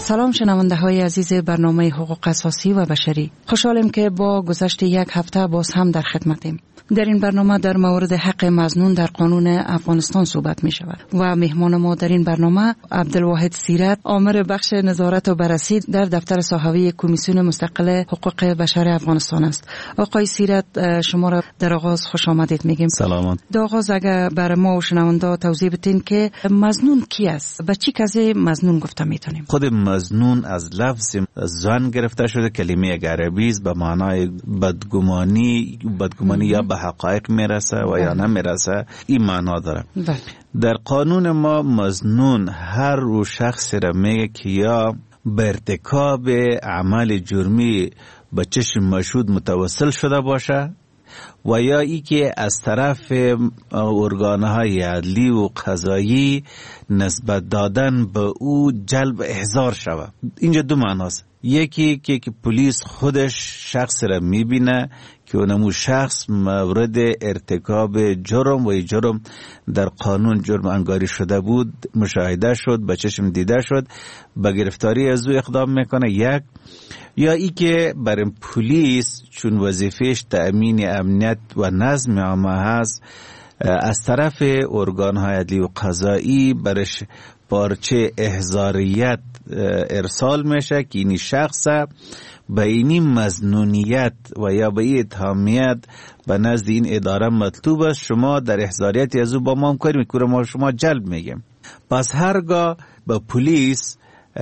سلام شنونده های عزیز برنامه حقوق اساسی و بشری. خوشحالم که با گذشت یک هفته باز هم در خدمتیم. در این برنامه در مورد حق مظنون در قانون افغانستان صحبت می شود و مهمان ما در این برنامه عبدالواحد سیرت، آمر بخش نظارت و بررسی در دفتر صحافی کمیسیون مستقل حقوق بشر افغانستان است. آقای سیرت، شما را در آغاز خوش آمدید میگیم. سلام. در آغاز اگر برای ما و شنونده توضیح بدین که مظنون کی است؟ به چی کسی مظنون گفته میتونیم؟ خود مظنون از لفظ ظن گرفته شده، کلمه عربی است به معنای بدگمانی یا به حقایق میرسه و یا نمیرسه، این معنا داره. در قانون ما مظنون هر رو شخص را میگه که یا به ارتکاب عمل جرمی به چشم مشهود متوسل شده باشه و یا ای که از طرف ارگانهای عدلی و قضایی نسبت دادن به او جلب احضار شود. اینجا دو معناست. یکی که پلیس خودش شخص را میبینه که اونمو شخص مورد ارتکاب جرم و جرم در قانون جرم انگاری شده بود، مشاهده شد، به چشم دیده شد، به گرفتاری از او اقدام میکنه. یک یا ای که برای پلیس چون وظیفهش تأمین امنیت و نظم عامه هست از طرف ارگان‌های عدلی و قضایی برش پارچه احضاریت ارسال میشه که این شخص به اینی مظنونیت و یا به این اتهامیت به نزد این اداره مطلوب است، شما در احضاریت از او با ما همکاری میکنه، ما شما جلب میگیم. پس هرگاه به پلیس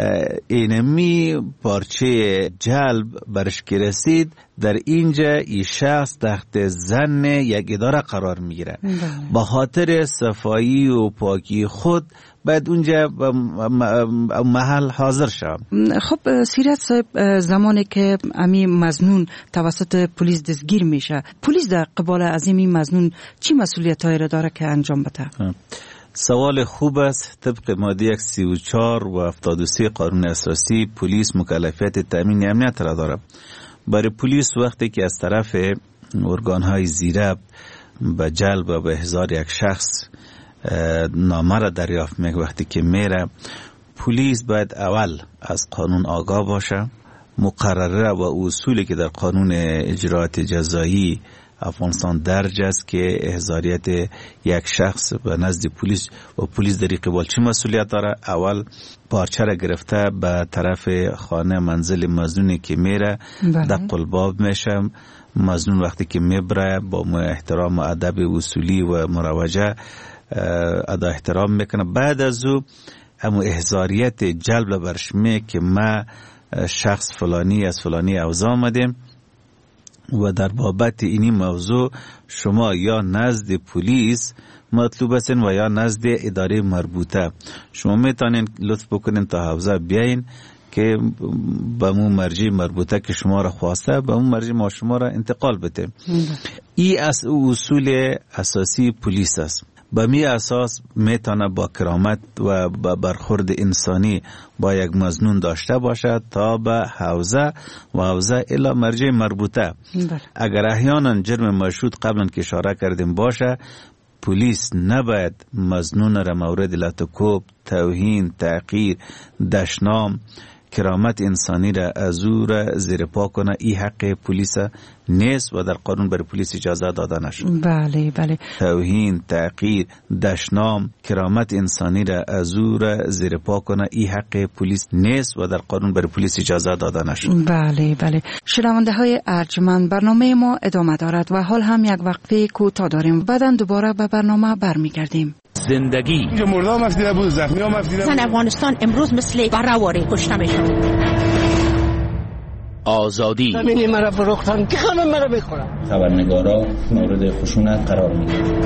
اینمی پارچه جلب برش که رسید، در اینجا این شخص تحت ظن یک اداره قرار میگیره. با خاطر صفایی و پاکی خود باید اونجا محل حاضر شد. خب سیرت صاحب، زمانی که امی مظنون توسط پلیس دستگیر میشه، پلیس در قبال از این مظنون چی مسئولیتایی را داره که انجام بده؟ سوال خوب است. طبق ماده 34 و 73 قانون اساسی پلیس مکلفیت تامین امنیت را دارد. برای پلیس وقتی که از طرف ارگان‌های زیره به جلب و به احضار یک شخص نامه را دریافت میکنه، وقتی که میره، پلیس باید اول از قانون آگاه باشه، مقرره و اصولی که در قانون اجراات جزایی افغانستان درج است که احضاریت یک شخص به نزد پلیس و پلیس در قبال چه مسئولیت داره. اول پارچه را گرفته به طرف خانه منزل مظنونی که میره دق الباب میشه. مظنون وقتی که میبره با احترام و ادب اصولی و مروجه ادا احترام میکنه. بعد از او همون احضاریت جلب برش میگه که ما شخص فلانی از فلانی اوضاع آمدیم و در بابت اینی موضوع شما یا نزد پلیس مطلوب هستین و یا نزد اداره مربوطه. شما میتونین لطف بکنین تا حوزه بیاین که به مو مرجع مربوطه که شما را خواسته به مو مرجع ما شما را انتقال بده. این اصول اساسی پلیس است. به می اساس میتونه با کرامت و با برخورد انسانی با یک مظنون داشته باشد تا به حوزه و حوزه الی مرجع مربوطه. اگر احیانا جرم مشهود قبلا که اشاره کردیم باشه، پلیس نباید مظنون را مورد لطکوب، توهین، تحقیر، دشنام، کرامت انسانی را از او را زیر پا کنه. این حق پلیس نیست و در قانون برای پلیس اجازه داده نشد. بله بله. توهین، تحقیر، دشنام، کرامت انسانی را از او را زیر پا کنه، این حق پلیس نیست و در قانون برای پلیس اجازه داده نشد. بله بله. شنونده های ارجمند، برنامه ما ادامه دارد و حال هم یک وقفه کوتاه داریم. بعداً دوباره به برنامه برمیگردیم. زندگی اینجا مردم افدیده بود، زخمی هم افدیده بود. زن افغانستان امروز مثل برهواری کشته میشن. آزادی زمینی مرا فروختن که همه مرا بخورن. خبرنگارا مورد خشونت قرار میگیرن.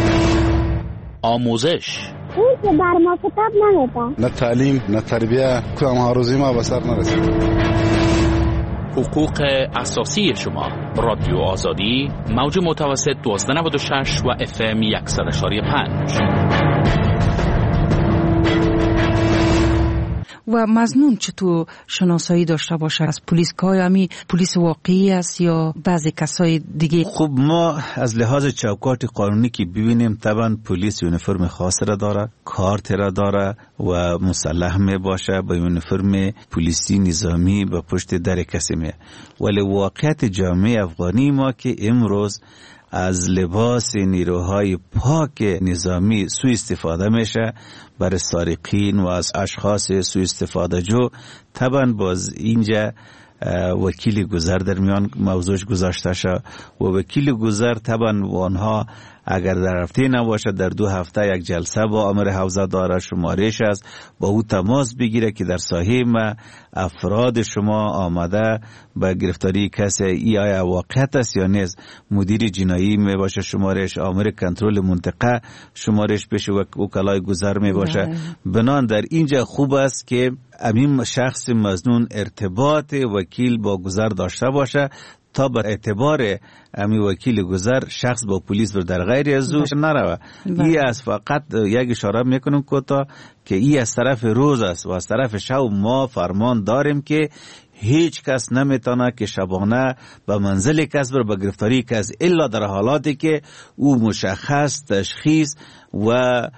آموزش اون که بر ما کتاب نمیدن، نه تعلیم نه تربیه، کام هاروزی ما به سر نرسید. حقوق اساسی شما. رادیو آزادی، موج متوسط 1296 و FM 100.5. و مظنون چطور شناسایی داشته باشه از پلیس؟ که آیا پلیس واقعی است یا بعضی کسای دیگه؟ خب ما از لحاظ چوکات قانونی که ببینیم طبعا پلیس یونیفرم خاص را داره، کارت را داره و مسلح می باشه با یونیفرم پلیسی نظامی به پشت در کسی می. ولی واقعیت جامعه افغانی ما که امروز از لباس نیروهای پاک نظامی سوء استفاده میشه برای سارقین و از اشخاص سوء استفاده جو. طبعا باز اینجا وکیل گذر در میان موضوعش گذاشته شد و وکیل گذر طبعا آنها اگر در هفته نباشه در 2 هفته یک جلسه با امر حوزه داره، شمارش است، با او تماس بگیره که در ساحه ما افراد شما آمده به گرفتاری کسی ای آیا واقعیت است یا نیست. مدیر جنایی می باشه شمارش، آمر کنترل منطقه شمارش بشه و وکلای گذر می باشه. بنان در اینجا خوب است که امین شخص مظنون ارتباط وکیل با گذر داشته باشه تا بر اعتبار امی وکیل گذر شخص با پلیس در غیر از او نروه. ای از فقط یک اشاره میکنم که ای از طرف روز است و از طرف شب ما فرمان داریم که هیچ کس نمیتونه که شبانه به منزل کس بر به گرفتاری کس الا در حالاتی که او مشخص تشخیص و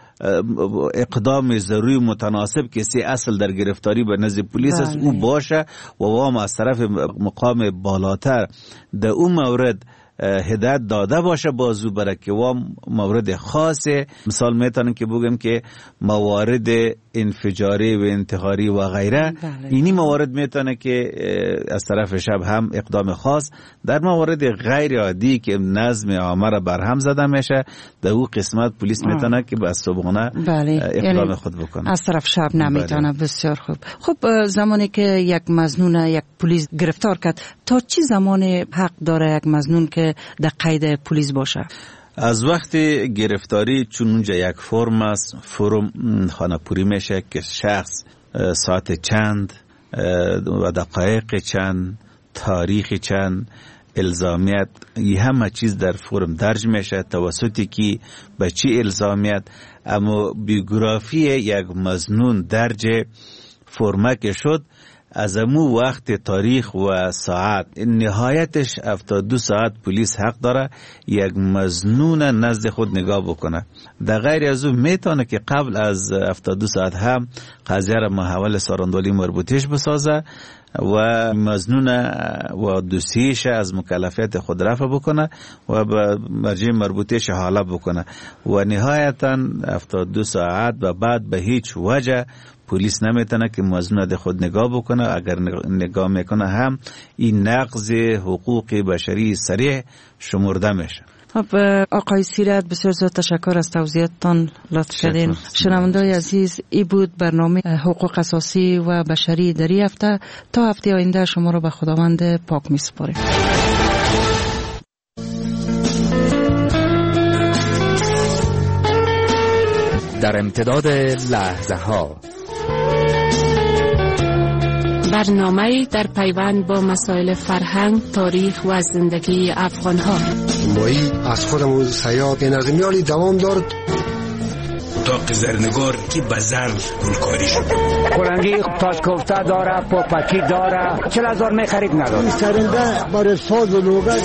اقدام ضروری متناسب کسی اصل در گرفتاری به نزد پلیس است او باشه و وام از طرف مقام بالاتر در اون مورد هدایت داده باشه بازو برای که وام مورد خاصه. مثال میتونم که بگم که موارد انفجاری و انتحاری و غیره اینی موارد میتونه که از طرف شب هم اقدام خاص. در موارد غیر عادی که نظم عامه را برهم زده میشه در او قسمت پلیس میتونه که به صبحانه اقدام خود بکنه، از طرف شب نمیتونه. بسیار خوب. خب زمانی که یک مظنون یک پلیس گرفتار کرد تا چی زمان حق داره یک مظنون که در قید پلیس باشه؟ از وقت گرفتاری چون اونجا یک فرم است، فرم خانه‌پوری میشه که شخص ساعت چند و دقایق چند، تاریخ چند، الزامیت، این همه چیز در فرم درج میشه توسطی که به چی الزامیت. اما بیوگرافی یک مظنون درج فرمه که شد از امو وقت، تاریخ و ساعت نهایتش 72 ساعت پلیس حق داره یک مظنون نزد خود نگاه بکنه. در غیر از اون میتونه که قبل از 72 ساعت هم قضیه را محول ساراندولی مربوطیش بسازه و مظنون و دوسیش از مکلفیت خود رفع بکنه و به مرجع مربوطیش حاله بکنه و نهایتا 72 ساعت و بعد به هیچ وجه پلیس نمیتونه که مظنون ده خود نگاه بکنه. اگر نگاه میکنه هم این نقض حقوق بشری صریح شمرده میشه. خب آقای سیرت بسیار زیاد تشکر از توضیحاتتان لطف کردین. شنونده‌های عزیز ای بود برنامه حقوق اساسی و بشری در این هفته. تا هفته آینده شما رو به خداوند پاک میسپاریم. در امتداد لحظه ها برنامه در پیوند با مسائل فرهنگ، تاریخ و زندگی افغان ها. مایی از خودمون سیاد نظمیالی دوام دارد تا قزرنگار که بزن گلکاری شد. قرنگی تاج کوفته داره، پاپکی داره، 40,000 می خرید نداره. سرنده برای ساز و لوگت.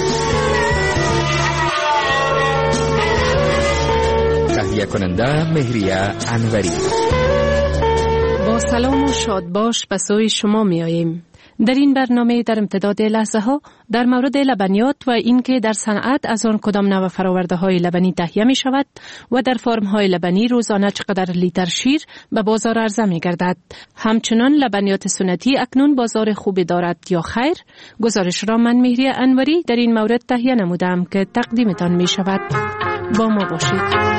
تهیه کننده مهریه انوری. با سلام و شادباش به سوی شما می آییم. در این برنامه در امتداد لحظه ها در مورد لبنیات و اینکه در صنعت از آن کدام نوع فراورده های لبنی تهیه می شود و در فرم های لبنی روزانه چقدر لیتر شیر به بازار عرضه می گردد. همچنان لبنیات سنتی اکنون بازار خوبی دارد یا خیر؟ گزارش را من مهریه انوری در این مورد تهیه نمودم که تقدیمتان می شود. با ما باشید.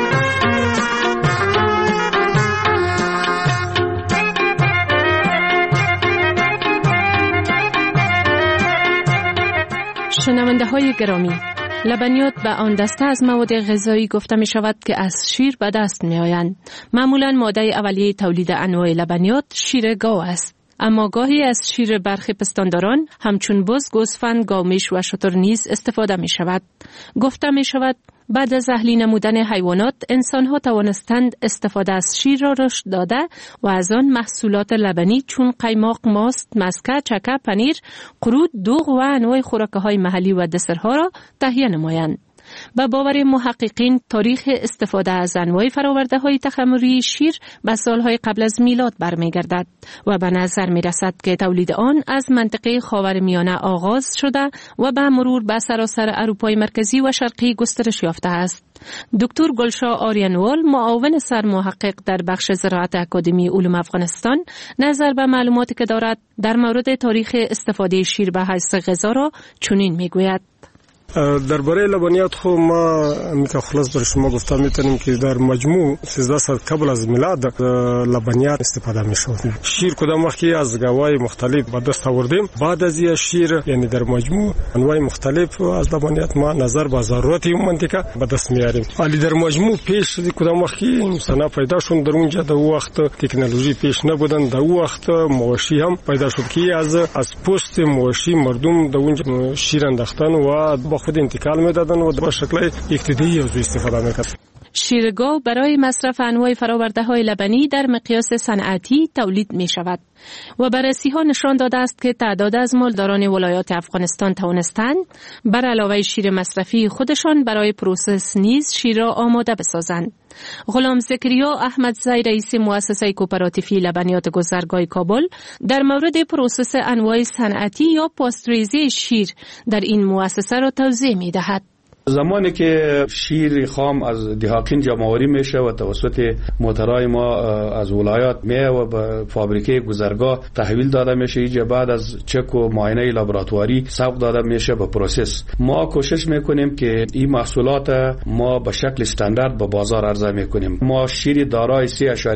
شنونده های گرامی، لبنیات به آن دسته از مواد غذایی گفته می شود که از شیر به دست می آیند. معمولا ماده اولیه تولید انواع لبنیات شیر گاو است. اما گاهی از شیر برخی پستانداران همچون بز، گوسفند، گاومیش و شتر نیز استفاده می شود. گفته می شود بعد از اهلی نمودن حیوانات، انسان‌ها توانستند استفاده از شیر را رشد داده و از آن محصولات لبنی چون قیماق، ماست، مسکه، چکه، پنیر، قرود، دوغ و انواع خوراک‌های محلی و دسرها را تهیه نمایند. به باور محققین، تاریخ استفاده از انواع فرآورده‌های تخمری شیر به سالهای قبل از میلاد برمیگردد و به نظر می‌رسد که تولید آن از منطقه خاورمیانه آغاز شده و به مرور به سراسر اروپای مرکزی و شرقی گسترش یافته است. دکتر گلشاه آریانوال، معاون سرمحقق در بخش زراعت اکادمی علوم افغانستان، نظر به معلوماتی که دارد در مورد تاریخ استفاده شیر به حیث غذا را چنین میگوید: درباره لبنیات خو ما میگه خلاص بر شما گفتم میتونیم که در مجموع 13 سال قبل از میلاد لبنیات استفاده میشد. شیر کدام وقتی از گوای مختلف به دست آوردیم، بعد از این شیر یعنی در مجموع انواع مختلف از لبنیات ما نظر به ضرورت این منطقه به دست میاریم. ولی در مجموع پیش کدام وقتی انسان پیدا شون در اونجا در وقت تکنولوژی پیش نبودن، در وقت مواشی هم پیدا شد که از پوست مواشی مردم در اونجا شیر انداختن و خود انتقال میدادن و به شکل اقتدایی از استفاده میکرد. شیرگاه برای مصرف انواع فرآورده‌های لبنی در مقیاس صنعتی تولید می شود و بررسی‌ها نشان داده است که تعداد از مالداران ولایات افغانستان توانستند بر علاوه شیر مصرفی خودشان برای پروسس نیز شیر را آماده بسازند. غلام زکریا احمدزی، رئیس مؤسسه کوپراتیفی لبنیات گذرگاه کابل، در مورد پروسس انواع صنعتی یا پاستوریزه شیر در این مؤسسه را توضیح می دهد. زمانی که شیر خام از دهاقین جمع‌آوری میشه و توسط موترهای ما از ولایات میه و به فابریکه گذرگاه تحویل داده میشه، اینجا بعد از چک و معاینه لابراتواری سوق داده میشه به پروسس. ما کوشش میکنیم که این محصولات ما به شکل استاندارد به بازار عرضه میکنیم. ما شیر دارای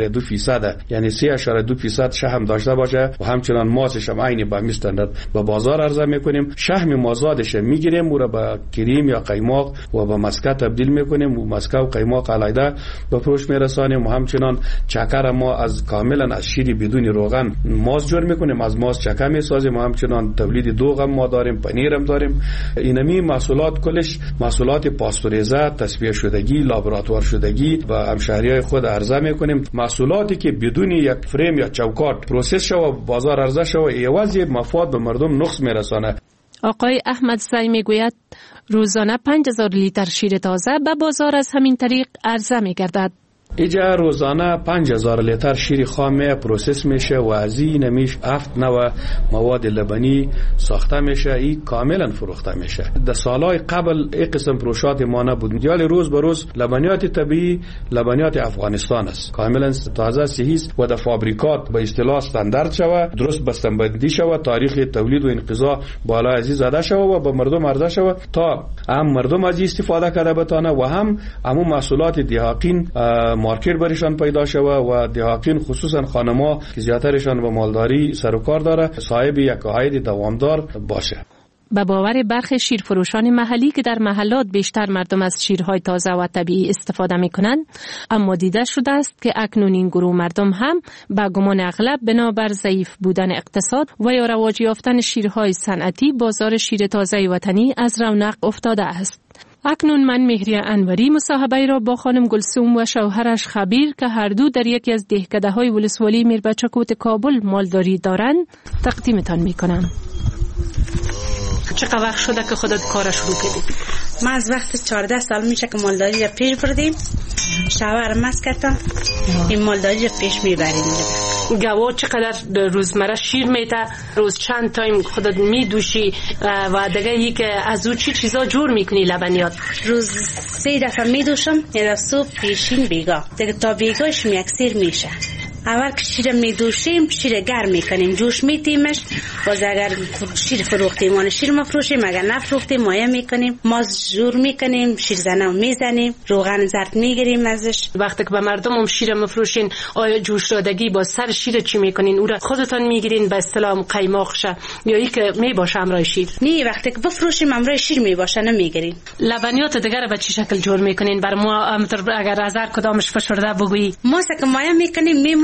3.2% یعنی 3.2% شحم داشته باشه و همچنان ماسش هم عین به استاندارد به بازار عرضه میکنیم. شحم مازادش میگیریم و را به کریم یا قیماق و به مسکه تبدیل میکنیم و مسکه و قیماق علیحده به فروش میرسانیم و همچنان چکر ما از کاملا از شیر بدون روغن ماست جور میکنیم، از ماست چکه میسازیم و همچنان تولید دوغ هم ما داریم، پنیر هم داریم. اینمی محصولات کلش محصولات پاستوریزه، تصفیه شدگی، لابراتوار شدگی و همشهریای خود عرضه میکنیم. محصولاتی که بدون یک فریم یا چوکاٹ پروسس شوه بازار عرضه شوه ایوازی مفاد به مردم نقص میرسانه. آقای احمدزی میگوید روزانه 5000 لیتر شیر تازه به بازار از همین طریق عرضه میگردد. اینجا روزانه 5000 لیتر شیر خام پروسس میشه و از این میش 7 مواد لبنی ساخته میشه، این کاملا فروخته میشه. در سالهای قبل این قسم فروشات ما نبود، یعنی روز به روز لبنیات طبیعی لبنیات افغانستان است، کاملا تازه صحیح و در فابریکات به اصطلاح استاندارد شوه، درست بسته‌بندی شوه، تاریخ تولید و انقضا بالا ازی زده شوه و به مردم عرضه شوه تا هم مردم از استفاده کرده بتانه و هم محصولات دهاقین مارکت برشان پیدا شوه و دهاقین خصوصا خانما که زیاترشان به مالداری سر و کار داره صاحب یک عاید دوامدار باشه. به باور برخی شیرفروشان محلی که در محلات بیشتر مردم از شیرهای تازه و طبیعی استفاده می‌کنند، اما دیده شده است که اکنون این گروه مردم هم به گمان اغلب بنابر ضعیف بودن اقتصاد و یا رواج یافتن شیرهای صنعتی بازار شیر تازه وطنی از رونق افتاده است. اکنون من مهریه انوری مصاحبه را با خانم گلسوم و شوهرش خبیر که هر دو در یکی از دهکده‌های ولسوالی میربچکوت کابل مالداری دارند تقدیمتان میکنم. چقدر وقت شده که خودت کارش شروع کردی؟ ما از وقت 14 سال میشه که مالداری را پیش بردیم. شوهرم است که این مالداری را پیش میبریم. گوا چقدر روزمره شیر میته؟ روز چند تایم خودت میدوشی و دیگه یک از او چی چیزا جور میکنی لبنیات؟ روز 3 دفعه میدوشم، یه صبح پیشین بیگاه، دیگه تا بیگاهش اکثر میشه. اول که شیر میدوشیم شیر گرم میکنیم، جوش میتیمش، باز اگر شیر فروختیم آن شیر مفروشیم، اگر نفروختیم مایه میکنیم، ماز جور میکنیم، شیر زنم میزنیم، روغن زرد میگیریم ازش. وقتی که به مردم هم شیر مفروشین آیا جوش دادگی با سر شیر چی میکنین؟ او را خودتان میگیرین به اصطلاح قیماقشه یا ای که میباشه امرای شیر؟ نه، وقتی که بفروشیم امرای شیر میباشه نمیگیریم. لبنیات دیگر به چه شکل جور میکنین؟ بر ما اگر از هر کدامش فشرده بگویی. ما که مایه میکنیم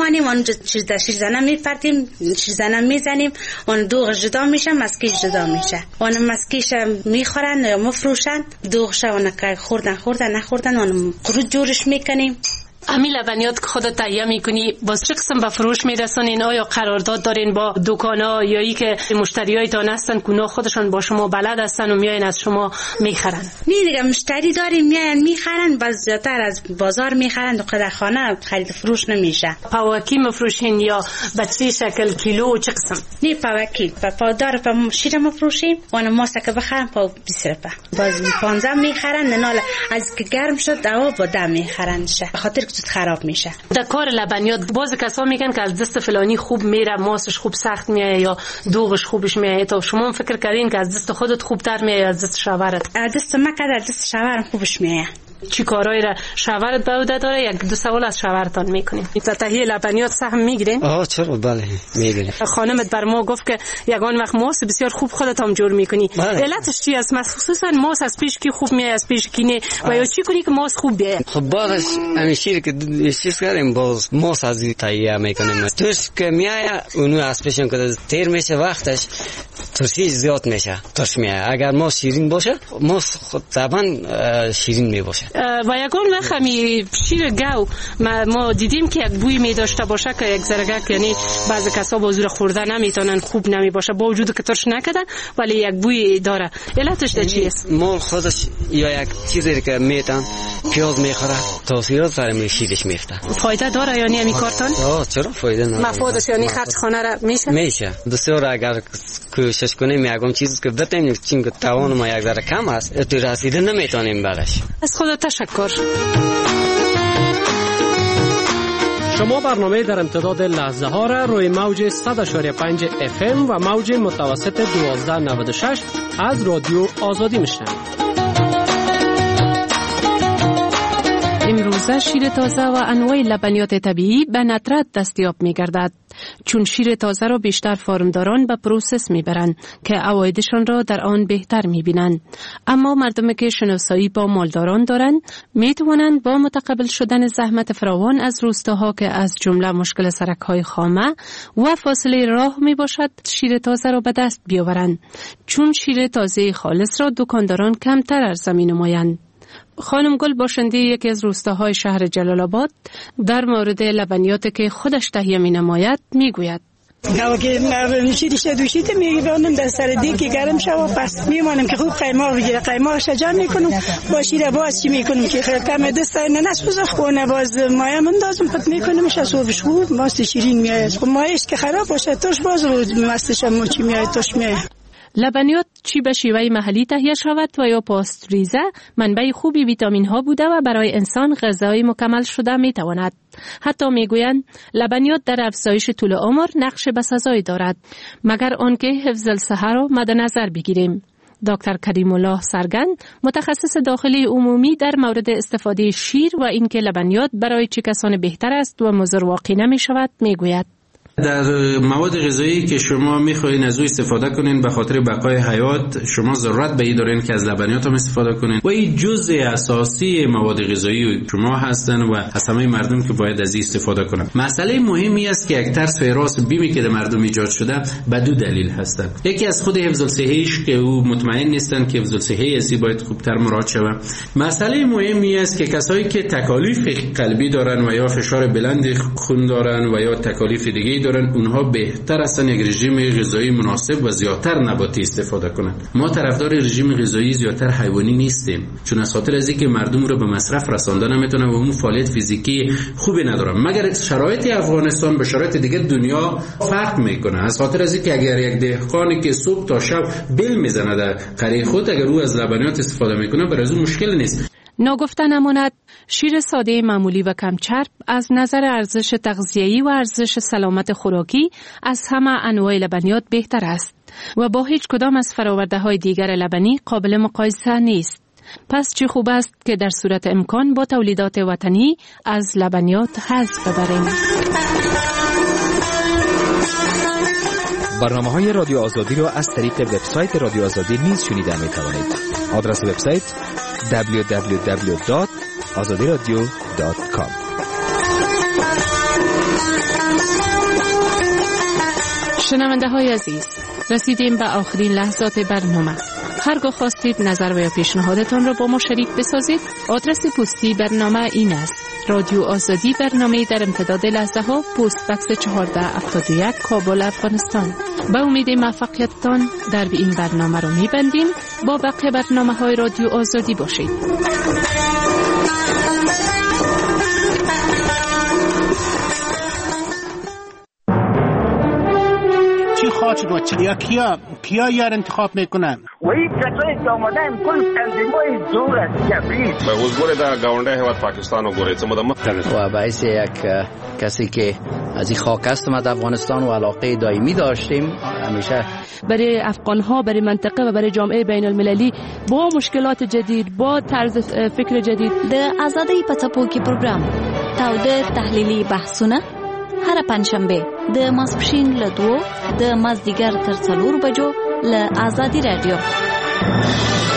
میمانیم، اون شیرزنه میپرتیم، شیرزنه میزنیم، اون دوغ جدا میشه، مسکیش جدا میشه. اون مسکیش میخورن یا مفروشن، دوغش اون که خوردن نخوردن اون قروت جورش میکنیم. امی لبنیات که خودت تهیه میکنی باز چه قسم به فروش میرسونین؟ آیا قرارداد دارین با دکانا یا ای که مشتریایتان هستن که اونا خودشان با شما بلد هستن و میاین از شما میخرن؟ نه دیگه، مشتری داریم میاین میخرن، باز زیادتر از بازار میخرن، در خانه خرید فروش نمیشه. پاوکی مفروشین یا به چه شکل کیلو چه قسم؟ نه پاوکی، پاودار شیر مفروشیم، اون ماسه که بخرن پاو 20 روپیه، باز 15 میخرن، ننال از که گرم شد دوا با 10 میخرن شه، بخاطر خراب میشه. در کار لبنیات باز کسا میگن که از دست فلانی خوب میره، ماسش خوب سخت میایه یا دوغش خوبش میایه. تو شما فکر کردین که از دست خودت خوبتر میایه یا از دست شوهرت؟ از دست من که از دست شوهرم خوبش میایه. چی کارایی را شوهرت به عهده داره؟ یک دو سوال از شوهرتان میکنیم. تهیه لبنیات سهم میگیرین؟ چرا بله میگیریم. خانمت بر ما گفت که یگان وقت ماس بسیار خوب خودت هم جور میکنی. علتش چی است؟ خصوصا ماس از پیش کی خوب میایه از پیش کی نه و یا چی کنی که ماس خوب بیایه؟ خب بعدش همیشه که چیز کردیم باز ماس از تهیه میکنیم. توش که میایه اونو از پیشم که تیر میشه وقتش ترشیش زیاد میشه، ترش میایه. اگر ماس شیرین باشه ماس خود طبعا شیرین میباشه. و یگان وقت همی شیر گاو ما دیدیم که یک بوی می داشته باشه که یک زرگک، یعنی بعضی کسا با زور خوردن نمیتونن، خوب نمی باشه با وجود که ترش نکردن ولی یک بوی داره. علتش چی است؟ مال خودش یا یک چیزی که میتن پیاز میخوره تاثیرات سر شیرش میفته. فایده داره یعنی همین کارتان؟ چرا فایده نداره. مفادش یعنی خرج خانه را میشه بسیار. اگر کوشش کنیم یکم چیزی که بتونیم چون که توان ما یک ذره کم است تو رسیده نمیتونیم برش. از خدا تشکر. شما برنامه در امتداد لحظه ها را روی موج 100.5 FM و موج متوسط 1296 از رادیو آزادی میشنوید. امروزه شیر تازه و انواع لبنیات طبیعی به ندرت دستیاب می گردد. چون شیر تازه را بیشتر فارمداران به پروسس می برند که عوایدشان را در آن بهتر می بینند. اما مردمی که شناسایی با مالداران دارند می توانند با متقبل شدن زحمت فراوان از روستاها که از جمله مشکل سرک‌های خامه و فاصله راه می باشد شیر تازه را به دست بیاورند. چون شیر تازه خالص را دکانداران کمتر عرضه می نمایند. خانم گل باشنده یکی از روستاهای شهر جلال آباد در مورد لبنیات که خودش تهیه می نماید می گوید. که شیرش دوشیده میگیرونم در سر دیگه گرم شود، پس میمانم که خوب قیماق بگیره، قیماق شجر میکنم با شیر باز چی میکنم که خیلی کم دست نسوزه خونه باز مایه مندازم پت میکنمش از صبحش خوب ماست شیرین میاد. خب مایش که خراب باشه توش باز مستش هم چی میاد توش میاد. لبنیات چی به شیوه محلی تهیه شود و یا پاستوریزه منبع خوبی ویتامین ها بوده و برای انسان غذای مکمل شده می تواند. حتی می گویند لبنیات در افزایش طول عمر نقش بسزایی دارد مگر آنکه حفظ الصحه را مد نظر بگیریم. دکتر کریم الله سرگند متخصص داخلی عمومی در مورد استفاده شیر و اینکه لبنیات برای چه کسان بهتر است و مضر واقع نمی شود می گوید. در مواد غذایی که شما میخواین از او استفاده کنین به خاطر بقای حیات، شما ضرورت به این دارین که از لبنیات هم استفاده کنین و این جزء اساسی مواد غذایی شما هستن و از همه مردم که باید از این استفاده کنن. مسئله مهمی است که یک طرز فراس بیمی که در مردم ایجاد شده به دو دلیل هستن. یکی از خود حفظ الصحه‌اش که او مطمئن نیستن که حفظ الصحه اسی باید خوبتر مراعات شود. مسئله مهمی است که کسایی که تکالیف قلبی دارن و یا فشار بلند خون دارن و یا تکالیف دیگه دارن، اونها بهتر هستن یک رژیم غذایی مناسب و زیادتر نباتی استفاده کنن. ما طرفدار رژیم غذایی زیادتر حیوانی نیستیم، چون از خاطر از اینکه مردم رو به مصرف رساندن نمیتونن و اون فعالیت فیزیکی خوبی ندارن. مگر شرایط افغانستان به شرایط دیگه دنیا فرق میکنه. از خاطر از اینکه اگر یک دهقانی که صبح تا شب بل میزنه در قریه خود، اگر او از لبنیات استفاده میکنه برای از اون مشکل نیست. ناگفته نماند شیر ساده معمولی و کم چرب از نظر ارزش تغذیه‌ای و ارزش سلامت خوراکی از همه انواع لبنیات بهتر است و با هیچ کدام از فرآورده‌های دیگر لبنی قابل مقایسه نیست. پس چه خوب است که در صورت امکان با تولیدات وطنی از لبنیات حظ ببریم. برنامه‌های رادیو آزادی را از طریق وبسایت رادیو آزادی نیز شنیده می‌توانید. آدرس وبسایت www.azadiradio.com شنونده های عزیز، رسیدیم به آخرین لحظات برنامه. هرگاه خواستید نظر و یا پیشنهادتان را با ما شریک بسازید، آدرس پستی برنامه این است: رادیو آزادی، برنامه در امتداد لحظه ها، پست بکس 1471 کابل، افغانستان. به امید موفقیتتان در این برنامه را میبندیم. با بقیه برنامه های رادیو آزادی باشید. چی خواهد شد یا کیا یار انتخاب میکنن و این کسایی که آمدن کل تنظیمای دور از جبری به حضور در گاونده هیواد پاکستان و گوریت و باعث یک کسی که از این خاک هستم از افغانستان و علاقه دائمی داشتیم همیشه برای افغان‌ها، برای منطقه و برای جامعه بین المللی با مشکلات جدید، با طرز فکر جدید. د آزادۍ په څپو کې پروګرام تاوده تحلیلي بحثونه هر پنځشنبه د ماسپښین له 2 د مازدیګر تر 4 بجو له آزادي رادیو.